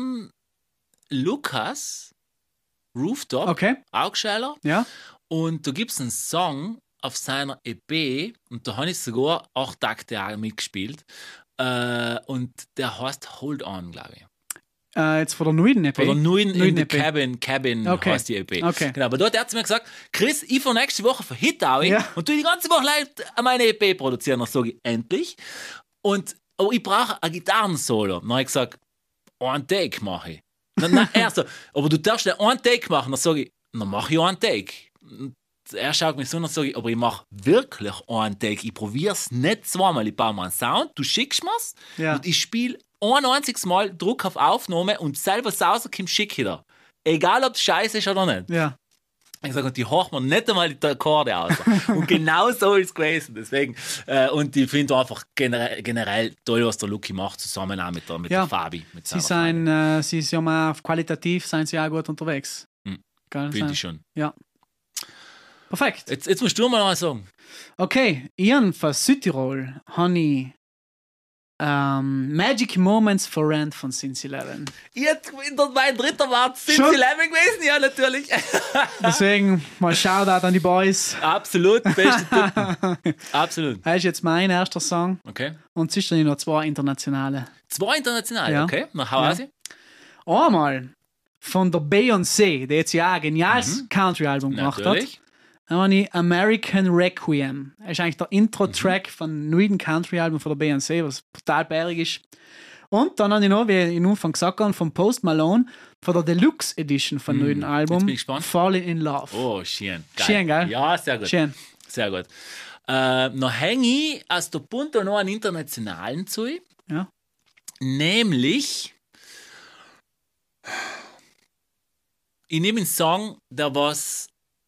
Lukas Rooftop, Okay, Augscheiler. ja. Und da gibt es einen Song auf seiner E P und da habe ich sogar acht Takte auch mitgespielt. Äh, und der heißt Hold On, glaube ich. Äh, jetzt von der neuen E P. Oder Neuen in Neuen the E P. Cabin, Cabin Okay. heißt die E P. Okay. Genau, aber dort hat sie mir gesagt, Chris, ich fahre nächste Woche für Hittau Ja. und tu die ganze Woche live meine E P produzieren. Dann sage ich, endlich. Und oh, ich brauche ein Gitarrensolo. Dann habe ich gesagt, einen Take mache ich. Dann, nein, er so, aber du darfst nicht einen Take machen. Dann sage ich, dann mache ich einen Take. Und er schaut mich so und dann sage ich, aber ich mache wirklich einen Take. Ich probiere es nicht zweimal. Ich baue mir einen Sound, du schickst mir's Ja. und ich spiele ein einziges Mal, drück auf Aufnahme und selber rauskommt, schicke ich dir. Egal, ob es scheiße ist oder nicht. Ja. Ich sage, und die hört man nicht einmal die Akkorde aus. Und genau so ist es gewesen. Deswegen, äh, und ich finde einfach generell, generell toll, was der Luki macht, zusammen auch mit der, mit Ja. der Fabi. Mit Sie seiner sind, äh, sie sind ja auch qualitativ, sind sie auch gut unterwegs. Mhm. Geil, Fabi. Finde sein. ich schon. Ja. Perfekt. Jetzt, jetzt musst du mal noch was sagen. Okay, ihren von Südtirol habe ich ähm, Magic Moments for Rent von Since Eleven. Jetzt, mein dritter war Since Schon? Eleven gewesen, ja, natürlich. Deswegen mal Shoutout an die Boys. Absolut, beste Typen. Absolut. Das ist jetzt mein erster Song Okay. und zwischen noch zwei internationale. Zwei internationale, Ja. okay. Nach Hause. Ja. Einmal von der Beyoncé, die jetzt ja ein geniales Country-Album gemacht hat. Natürlich. Dann habe ich American Requiem. Das ist eigentlich der Intro-Track Mhm. von einem neuen Country-Album von der Beyoncé, was total bärig ist. Und dann habe ich noch, wie ich am Anfang gesagt habe, von Post Malone, von der Deluxe Edition von dem neuen Album, Mhm. bin ich gespannt. Falling in Love. Oh, schön. Geil. Schön, gell? Ja, sehr gut. Schön. Sehr gut. Äh, noch hänge ich aus der Punto noch einen internationalen zu. Ja. Nämlich, ich nehme einen Song, der was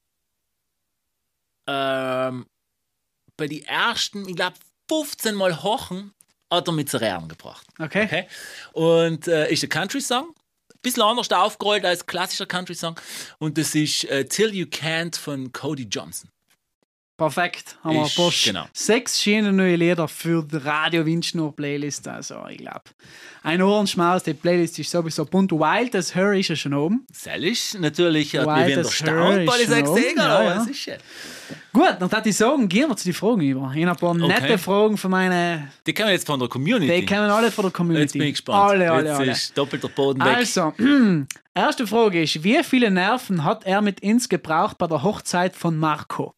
ähm, bei den ersten, ich glaube, fünfzehn Mal hochen, hat er mit zur Rehren gebracht. Okay. Okay? Und äh, ist ein Country-Song. Ein bisschen anders aufgerollt als klassischer Country-Song. Und das ist äh, Till You Can't von Cody Johnson. Perfekt. Haben wir ein Ist- paar sch- genau. sechs schöne neue Lieder für die Radio Windschnur Playlist. Also, ich glaube, ein Ohrenschmaus, die Playlist ist sowieso bunt. Wild as Her ist ja schon oben. Das ist natürlich, hat Wild mich wieder as erstaunt, Her weil ich ist sage, schon gesehen oben, habe, ja, aber ja. es ist schön. Gut, dann würde ich sagen, gehen wir zu den Fragen über. Ich habe ein paar nette Fragen von meinen. Die kommen jetzt von der Community. Die kommen alle von der Community. Jetzt bin ich gespannt. Alle, alle, jetzt alle. ist doppelter Boden weg. Also, erste Frage ist: Wie viele Nerven hat er mit uns gebraucht bei der Hochzeit von Marco?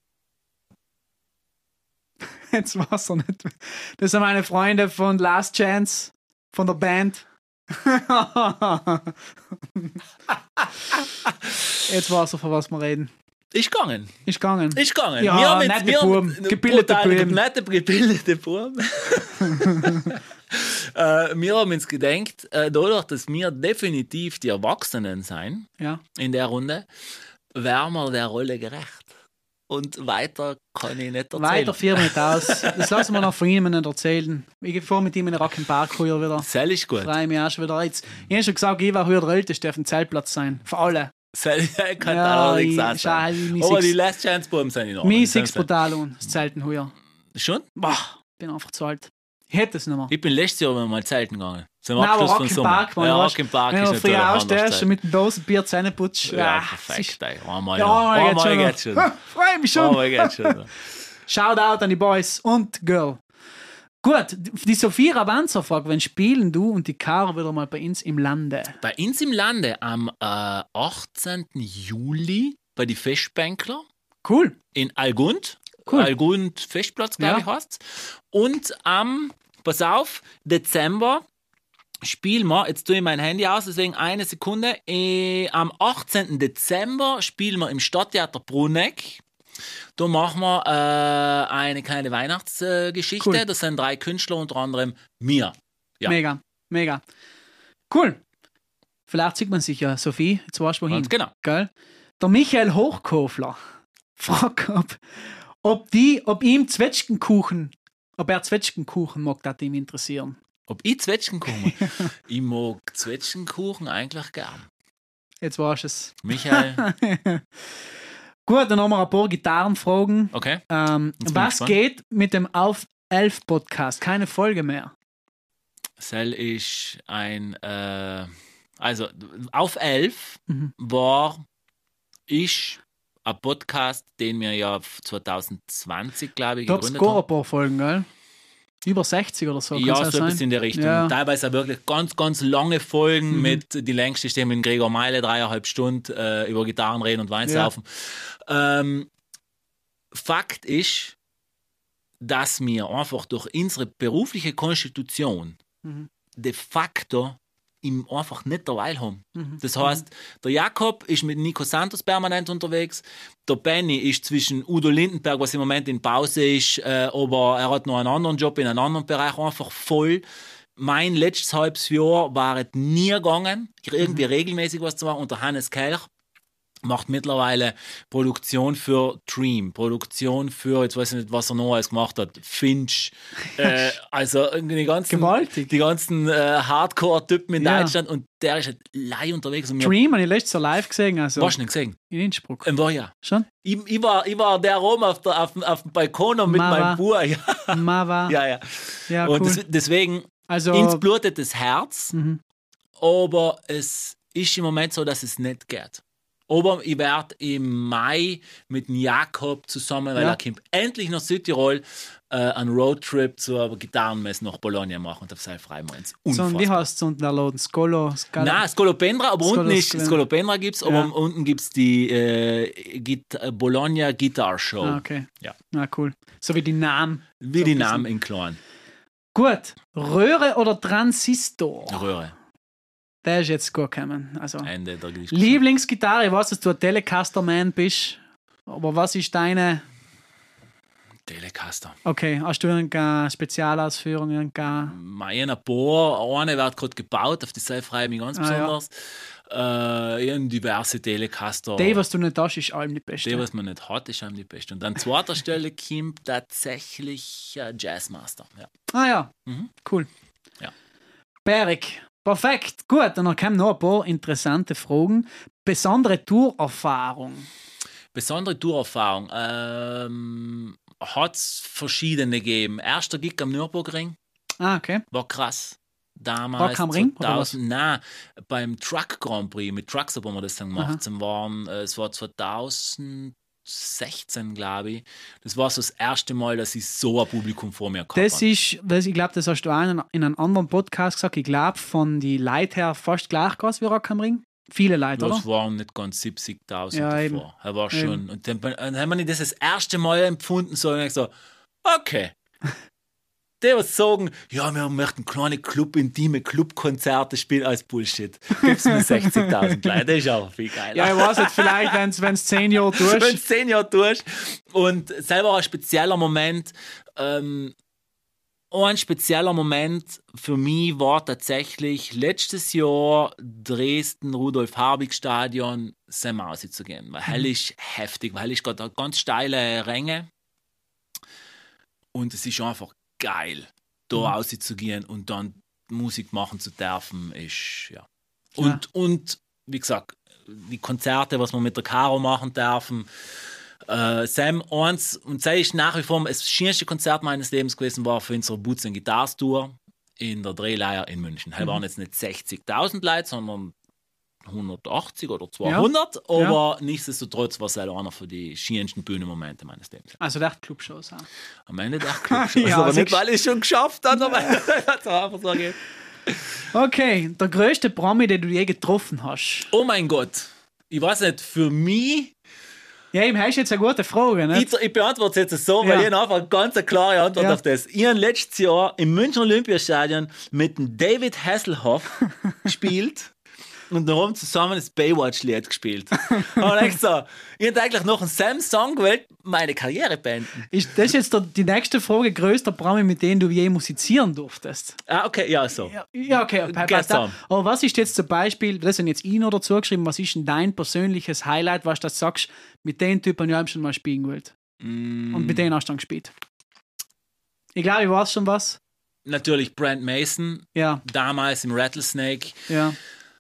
Jetzt war's er nicht. Das sind meine Freunde von Last Chance, von der Band. Jetzt war's er, von was wir reden. Ist gegangen. Ist gegangen. Ist gegangen. Ja, Wir haben jetzt- nette wir haben- Buben, gebildete brutal, Buben. Nette, gebildete Buben. äh, wir haben uns gedacht, äh, dadurch, dass wir definitiv die Erwachsenen sein Ja. in der Runde, wären wir der Rolle gerecht. Und weiter kann ich nicht erzählen. Weiter führen wir nicht aus. Das lassen wir noch von ihm nicht erzählen. Ich gehe vor mit ihm in den Rock im Park früher wieder. Sel ist gut. Freue mich auch schon wieder. Jetzt, ich habe schon gesagt, ich war früher der Älteste auf dem Zeltplatz sein. Für alle. Sel kann Ja, allerdings ich- auch schau, sein. mich Aber sieht's- die Last Chance Buben sind in Ordnung. Mir Sind sieht sie- brutal an, das Zelten heuer. Schon? Boah, bin einfach zu alt. Ich hätte es nicht mehr. Ich bin letztes Jahr mal zelten gegangen. Zum Nein, aber Abschluss Rock von im Sommer. Park, man, ja, weißt, Rock im Park wenn ist du natürlich früh auch aufstehst anders. und mit dem Dosenbier Zähne putzt. Ja, ah, perfekt. siehst- ey. Einmal Ja, noch. einmal Einmal geht's geht's schon. schon. Ah, Freue mich schon. Einmal geht's schon. Shoutout an die Boys und Girl. Gut, die Sophie Rabanzer fragt, wenn spielen du und die Caro wieder mal bei uns im Lande? Bei uns im Lande am äh, achtzehnten Juli bei die Festbänkler Cool. in Algund. Cool. Algund Festplatz, glaube Ja. ich, heißt's. Und am, pass auf, Dezember spielen wir, jetzt tue ich mein Handy aus, deswegen eine Sekunde, äh, am achtzehnten Dezember spielen wir im Stadttheater Bruneck. Da machen wir äh, eine kleine Weihnachtsgeschichte. Cool. Das sind drei Künstler, unter anderem mir. Ja. Mega, mega. Cool. Vielleicht sieht man sich ja, Sophie, jetzt weißt du wohin. Ganz genau. Gell? Der Michael Hochkofler fragt, ob, ob, die, ob ihm Zwetschgenkuchen, ob er Zwetschgenkuchen mag, das ihm interessieren. Ob ich Zwetschgenkuchen mag? Ich mag Zwetschgenkuchen eigentlich gern. Jetzt weißt du es. Michael, Gut, dann haben wir ein paar Gitarrenfragen. okay. Ähm, Jetzt bin ich was gespannt. geht mit dem Auf elf Podcast? Keine Folge mehr. Sel ist ein, äh, also auf elf Mhm. war ich ein Podcast, den wir ja zwanzig zwanzig, glaube ich, Da hat es gegründet gar ein haben. paar Folgen, gell? Über sechzig oder so. Ja, kann's so das etwas sein? in der Richtung. Ja. Teilweise auch wirklich ganz, ganz lange Folgen Mhm. mit, die längste stehen mit Gregor Meile, dreieinhalb Stunden äh, über Gitarren reden und Wein Ja. saufen. Ähm, Fakt ist, dass wir einfach durch unsere berufliche Konstitution Mhm. de facto ihm einfach nicht dabei haben. Mhm. Das heißt, der Jakob ist mit Nico Santos permanent unterwegs, der Benny ist zwischen Udo Lindenberg, was im Moment in Pause ist, äh, aber er hat noch einen anderen Job in einem anderen Bereich, einfach voll. Mein letztes halbes Jahr war es nie gegangen, irgendwie regelmäßig was zu machen. Und der Hannes Kelch macht mittlerweile Produktion für Dream, Produktion für, jetzt weiß ich nicht, was er noch alles gemacht hat, Finch, äh, also die ganzen, Gewaltig. die ganzen äh, Hardcore-Typen in Ja. Deutschland und der ist halt live unterwegs. Und mir, Dream habe ich letztes Jahr live gesehen, also warst du nicht gesehen? in Innsbruck. Im Vorjahr. Schon? Ich, ich, war, ich war der rum auf, der, auf, auf dem Balkon und mit Mama. meinem Bub. Ja, Mava. ja. ja. Ja, Und cool. des, deswegen, also, ins blutet das Herz, mhm. aber es ist im Moment so, dass es nicht geht. Aber ich werde im Mai mit dem Jakob zusammen, weil Ja. er kommt endlich nach Südtirol, äh, einen Roadtrip zur Gitarrenmesse nach Bologna machen und auf seine Freimeins. so, und wie heißt es unten der Laden? Skolo? Skala? Nein, Scolopendra, aber Skolo- unten ist Skolo- Scolopendra gibt es, aber Ja. unten gibt es die äh, Git äh, Bologna Guitar Show. Ah, okay. Ja. Na cool. So wie die Namen. Wie So die ein bisschen. Namen in klein. Gut. Röhre oder Transistor? Röhre. Der ist jetzt gut gekommen. Also, Ende der Diskussion. Lieblingsgitarre, ich weiß, dass du ein Telecaster-Man bist. Aber was ist deine. Telecaster. Okay, hast du irgendeine Spezialausführung? Irgendeine... Meine paar, eine wird gerade gebaut, auf die Seite freue ich mich ganz Ah, ja. besonders. Äh, ja, diverse Telecaster. Die, was du nicht hast, ist allem die beste. Die, was man nicht hat, ist einem die beste. Und an zweiter Stelle kommt tatsächlich äh, Jazzmaster. Ja. Ah ja, Mhm. cool. Ja. Berik, perfekt. Gut, dann kommen noch ein paar interessante Fragen. Besondere Tourerfahrung. Besondere Tourerfahrung. Ähm, hat es verschiedene gegeben. Erster Gig am Nürburgring Ah, okay. war krass. Damals. Rock am Ring, oder was? zweitausend, nein, beim Truck Grand Prix. Mit Trucks haben wir das dann gemacht. Es, waren, äh, es war zweitausendsechzehn, glaube ich. Das war so das erste Mal, dass ich so ein Publikum vor mir gehabt Das habe. ist, das, ich glaube, das hast du auch in, in einem anderen Podcast gesagt. Ich glaube, von die Leute her fast gleich groß wie Rock am Ring. Viele Leute, oder? Das waren nicht ganz siebzigtausend Ja, eben. davor. Er war schon. Und dann, dann haben wir das das erste Mal empfunden, so, und ich so, okay. Die, was sagen, ja, wir möchten kleine Club, intime Clubkonzerte spielen als Bullshit. Gib's mir sechzigtausend Leute, das ist auch viel geiler. Ja, ich weiß nicht, vielleicht, wenn es zehn Jahre Wenn du tust. zehn Jahre tust. Und selber ein spezieller Moment, ähm, ein spezieller Moment für mich war tatsächlich letztes Jahr Dresden, Rudolf-Harbig-Stadion, Sam auszugehen. Weil hell ist heftig, weil hell ist gerade ganz steile Ränge. Und es ist einfach geil, da Mhm. auszugehen und dann Musik machen zu dürfen, ist, ja. Und, und wie gesagt, die Konzerte, was wir mit der Caro machen dürfen, Äh, Sam, eins, und sei ich nach wie vor, das schönste Konzert meines Lebens gewesen war für unsere Boots and Guitars Tour in der Drehleier in München. Da Mhm. waren jetzt nicht sechzigtausend Leute, sondern hundertachtzig oder zweihundert, Ja. aber nichtsdestotrotz war es halt einer für die schönsten Bühnenmomente meines Lebens. Also der Clubshows auch. Am Ende der Club. Ja, aber also nicht, weil ich es schon geschafft habe, aber es einfach so geht. Okay, der größte Promi, den du je getroffen hast. Oh mein Gott. ich weiß nicht, für mich, Ja, eben, hast du jetzt eine gute Frage, ne? ich, ich beantworte es jetzt so, weil Ja. ich habe einfach eine ganz klare Antwort Ja. auf das. Ich habe letztes Jahr im München Olympiastadion mit dem David Hasselhoff gespielt und dann haben zusammen das Baywatch-Lied gespielt. Und ich so, ich hätte eigentlich noch einen Sam-Song gewählt, meine Karriere beenden. Ist das jetzt der, die nächste Frage, größter Promi, mit dem du je musizieren durftest? Ah, okay, ja, so. Ja, ja okay. pa- Geht passt da. zusammen. Aber was ist jetzt zum Beispiel, das sind jetzt ich noch dazu geschrieben, was ist denn dein persönliches Highlight, was du sagst, mit den Typen habe ich schon mal spielen wollt? Mm, Und mit denen hast du dann gespielt? Ich glaube, ich weiß schon was. natürlich Brent Mason, Ja, damals im Rattlesnake. ja.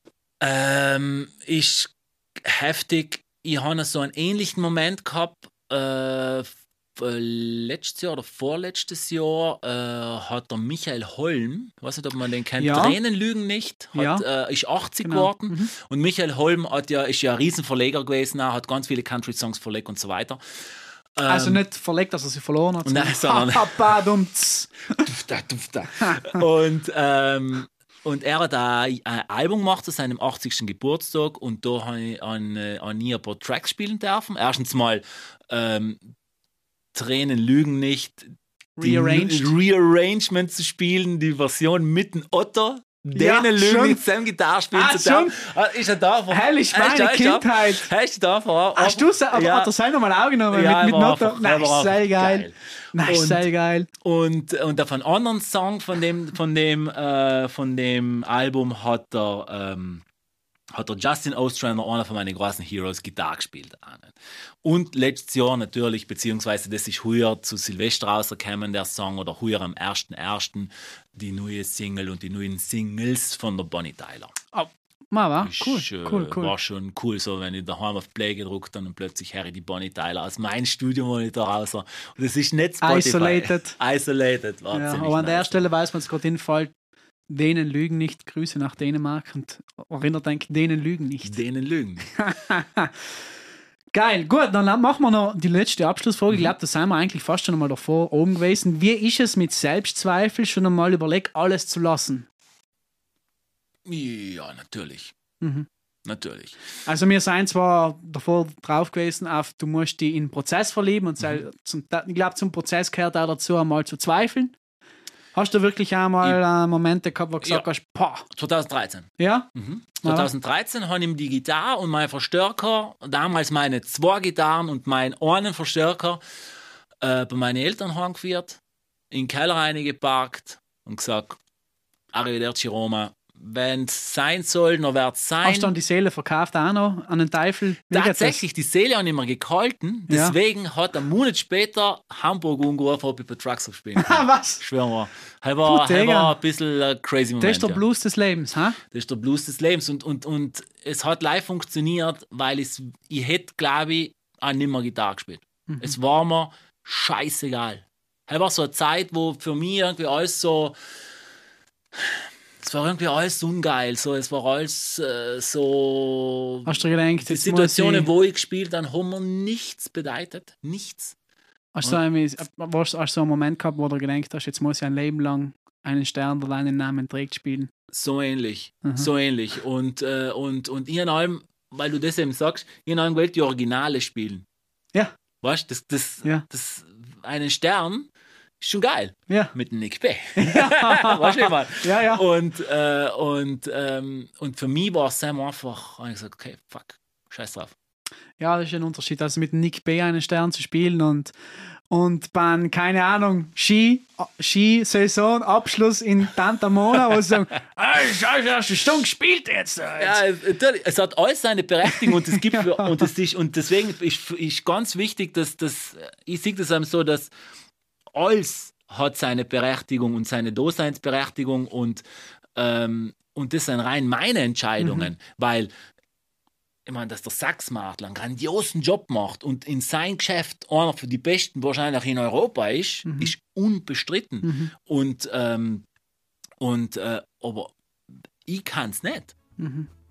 Ähm, ist heftig. Ich habe so einen ähnlichen Moment gehabt. Äh, f- äh, letztes Jahr oder vorletztes Jahr äh, hat der Michael Holm, ich weiß nicht, ob man den kennt, Ja. Tränen lügen nicht, hat, Ja. äh, ist achtzig Genau. geworden. Mhm. Und Michael Holm hat ja, ist ja ein Riesenverleger gewesen, auch, hat ganz viele Country-Songs verlegt und so weiter. Ähm, Also nicht verlegt, dass er sie verloren hat. Nein, sondern- Papa, dummts. Dufta, dufta. und, ähm, und er hat ein, ein Album gemacht zu seinem achtzigsten Geburtstag und da habe ich an, äh, an nie ein paar Tracks spielen dürfen. Erstens mal ähm, Tränen lügen nicht. Die Rearranged. Rearrangement zu spielen, die Version mit dem Otto. Ja, Denen Lügen schon. nicht zusammen Gitarre spielen Ah, zu dürfen. Ah, Ist er da? Herrlich, Hast du- meine hast du- Kindheit. Hast du davon? Hast du se- aber Ja. hat er sein nochmal aufgenommen Ja, mit, mit er war Noten? einfach- er Nein, war sehr einfach geil. geil. Nein, Und- sehr geil. Und, und auf einen anderen Song von dem, von dem, äh, von dem Album hat der, ähm, hat der Justin Ostrander, einer von meinen großen Heroes, Gitarre gespielt. Und letztes Jahr natürlich, beziehungsweise das ist heuer zu Silvester rausgekommen, der Song, oder heuer am ersten ersten die neue Single und die neuen Singles von der Bonnie Tyler. Oh, mal, wa? Cool, Ist, äh, cool, cool. War schon cool, so wenn ich daheim auf Play gedruckt habe und plötzlich höre ich die Bonnie Tyler aus meinem Studiomonitor raus. Und es ist nicht Spotify. Isolated. Isolated, war Ja, ziemlich aber an der nice. Stelle weiß man es gerade hinfällt, denen lügen nicht, Grüße nach Dänemark und erinnert denkt, denen lügen nicht. Denen lügen. Geil, gut, dann machen wir noch die letzte Abschlussfrage. Ich glaube, da sind wir eigentlich fast schon einmal davor oben gewesen. Wie ist es mit Selbstzweifel schon einmal überlegt, alles zu lassen? Ja, natürlich. Mhm. Natürlich. Also wir sind zwar davor drauf gewesen, auf du musst dich in den Prozess verlieben und Mhm. zum, ich glaube, zum Prozess gehört auch dazu, einmal zu zweifeln. Hast du wirklich einmal äh, Momente gehabt, wo du gesagt Ja. hast, boah, zwanzig dreizehn. ja? Mhm. Ja. zwanzig dreizehn habe ich die Gitarre und meinen Verstärker, damals meine zwei Gitarren und meinen einen Verstärker, äh, bei meinen Eltern heimgeführt, in den Keller reingeparkt und gesagt, Arrivederci Roma, wenn es sein soll, dann wird es sein. Hast du dann die Seele verkauft auch noch an den Teufel? Wie geht das? Tatsächlich, die Seele habe ich mir gehalten. Ja. Deswegen hat ein Monat später Hamburg angerufen, ob ich bei Trucks spielen Ah, kann. was? Schwören wir. Das war, Puh, das Digga. war ein bisschen ein crazy Moment. Das ist der ja. Blues des Lebens, ha? Das ist der Blues des Lebens. Und, und, und es hat live funktioniert, weil es, ich hätte, glaube ich, auch nicht mehr Gitarre gespielt. Mhm. Es war mir scheißegal. Es war so eine Zeit, wo für mich irgendwie alles so. Es war irgendwie alles ungeil. So, es war alles äh, so. Hast du dir gedacht, Die jetzt muss Situationen, ich... wo ich gespielt habe, haben mir nichts bedeutet. Nichts. Hast du ein- hast du so einen Moment gehabt, wo du gedacht hast, jetzt muss ich ein Leben lang einen Stern oder einen Namen trägt spielen? So ähnlich. Mhm. So ähnlich. Und, äh, und, und ich in allem, weil du das eben sagst, ich in allem wollte die Originale spielen. Ja. Weißt du, das, das, Ja. das, einen Stern ist schon geil. Ja. Mit dem Nick B. Weißt du, mal? Ja, ja. Und, äh, und, ähm, und für mich war es einfach, habe ich gesagt, okay, fuck, scheiß drauf. Ja, das ist ein Unterschied. Also mit Nick B einen Stern zu spielen und, und beim, keine Ahnung, Ski, Ski-Saison, Abschluss in Tanta Mona, wo sie sagen, hey, scheiße, hast du Stunde gespielt jetzt? Ja, es- natürlich, es hat alles seine Berechtigung und es gibt für, und, es ist, und deswegen ist, ist ganz wichtig, dass das, ich sehe das einem so, dass alles hat seine Berechtigung und seine Daseinsberechtigung und, ähm, und das sind rein meine Entscheidungen, weil ich meine, dass der Sachs-Martler einen grandiosen Job macht und in sein Geschäft einer für die Besten wahrscheinlich in Europa ist, Mhm. ist unbestritten. Mhm. Und, ähm, und äh, aber ich kann es nicht. Mhm.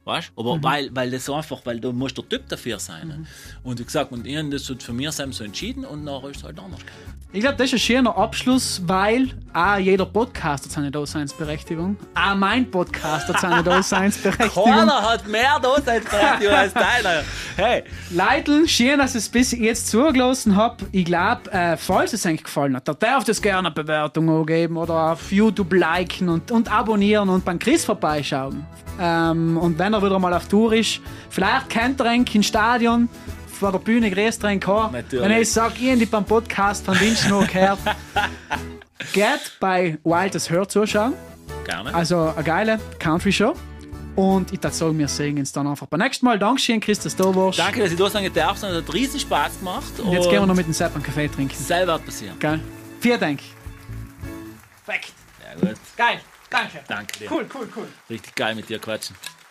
Weißt? Aber Mhm. weil, weil das einfach, weil du musst der Typ dafür sein. Ne? Mhm. Und wie gesagt, und ich habe das für mich selbst so entschieden und nachher ist es halt anders gegangen. Ich glaube, das ist ein schöner Abschluss, weil auch jeder Podcast hat seine Daseinsberechtigung. Auch mein Podcast hat seine Daseinsberechtigung. Keiner hat mehr Daseinsberechtigung als deiner. Hey, Leute, schön, dass ihr es bis jetzt zugelassen habt. Ich glaube, äh, falls es euch gefallen hat, dann darf es gerne eine Bewertung angeben oder auf YouTube liken und, und abonnieren und beim Chris vorbeischauen. Ähm, und wenn er wieder mal auf Tour ist, vielleicht kennt ihr ihn im Stadion, vor der Bühne grüßt ihr ihn an. Natürlich. Wenn ich sage, ich habe beim Podcast von Winch noch gehört, geht bei Wild as Her zuschauen. gerne. Also eine geile Country-Show. Und ich würde sagen, wir sehen uns dann einfach beim nächsten Mal. Dankeschön, Chris, dass du da warst. Danke, dass ich da sein darf. Es hat riesen Spaß gemacht. Und jetzt gehen wir noch mit dem Sepp einen Kaffee trinken. Selber wird passieren. Geil. Vielen Dank. Perfekt. Ja, gut. Geil. Danke. Danke dir. Cool, cool, cool. Richtig geil mit dir quatschen.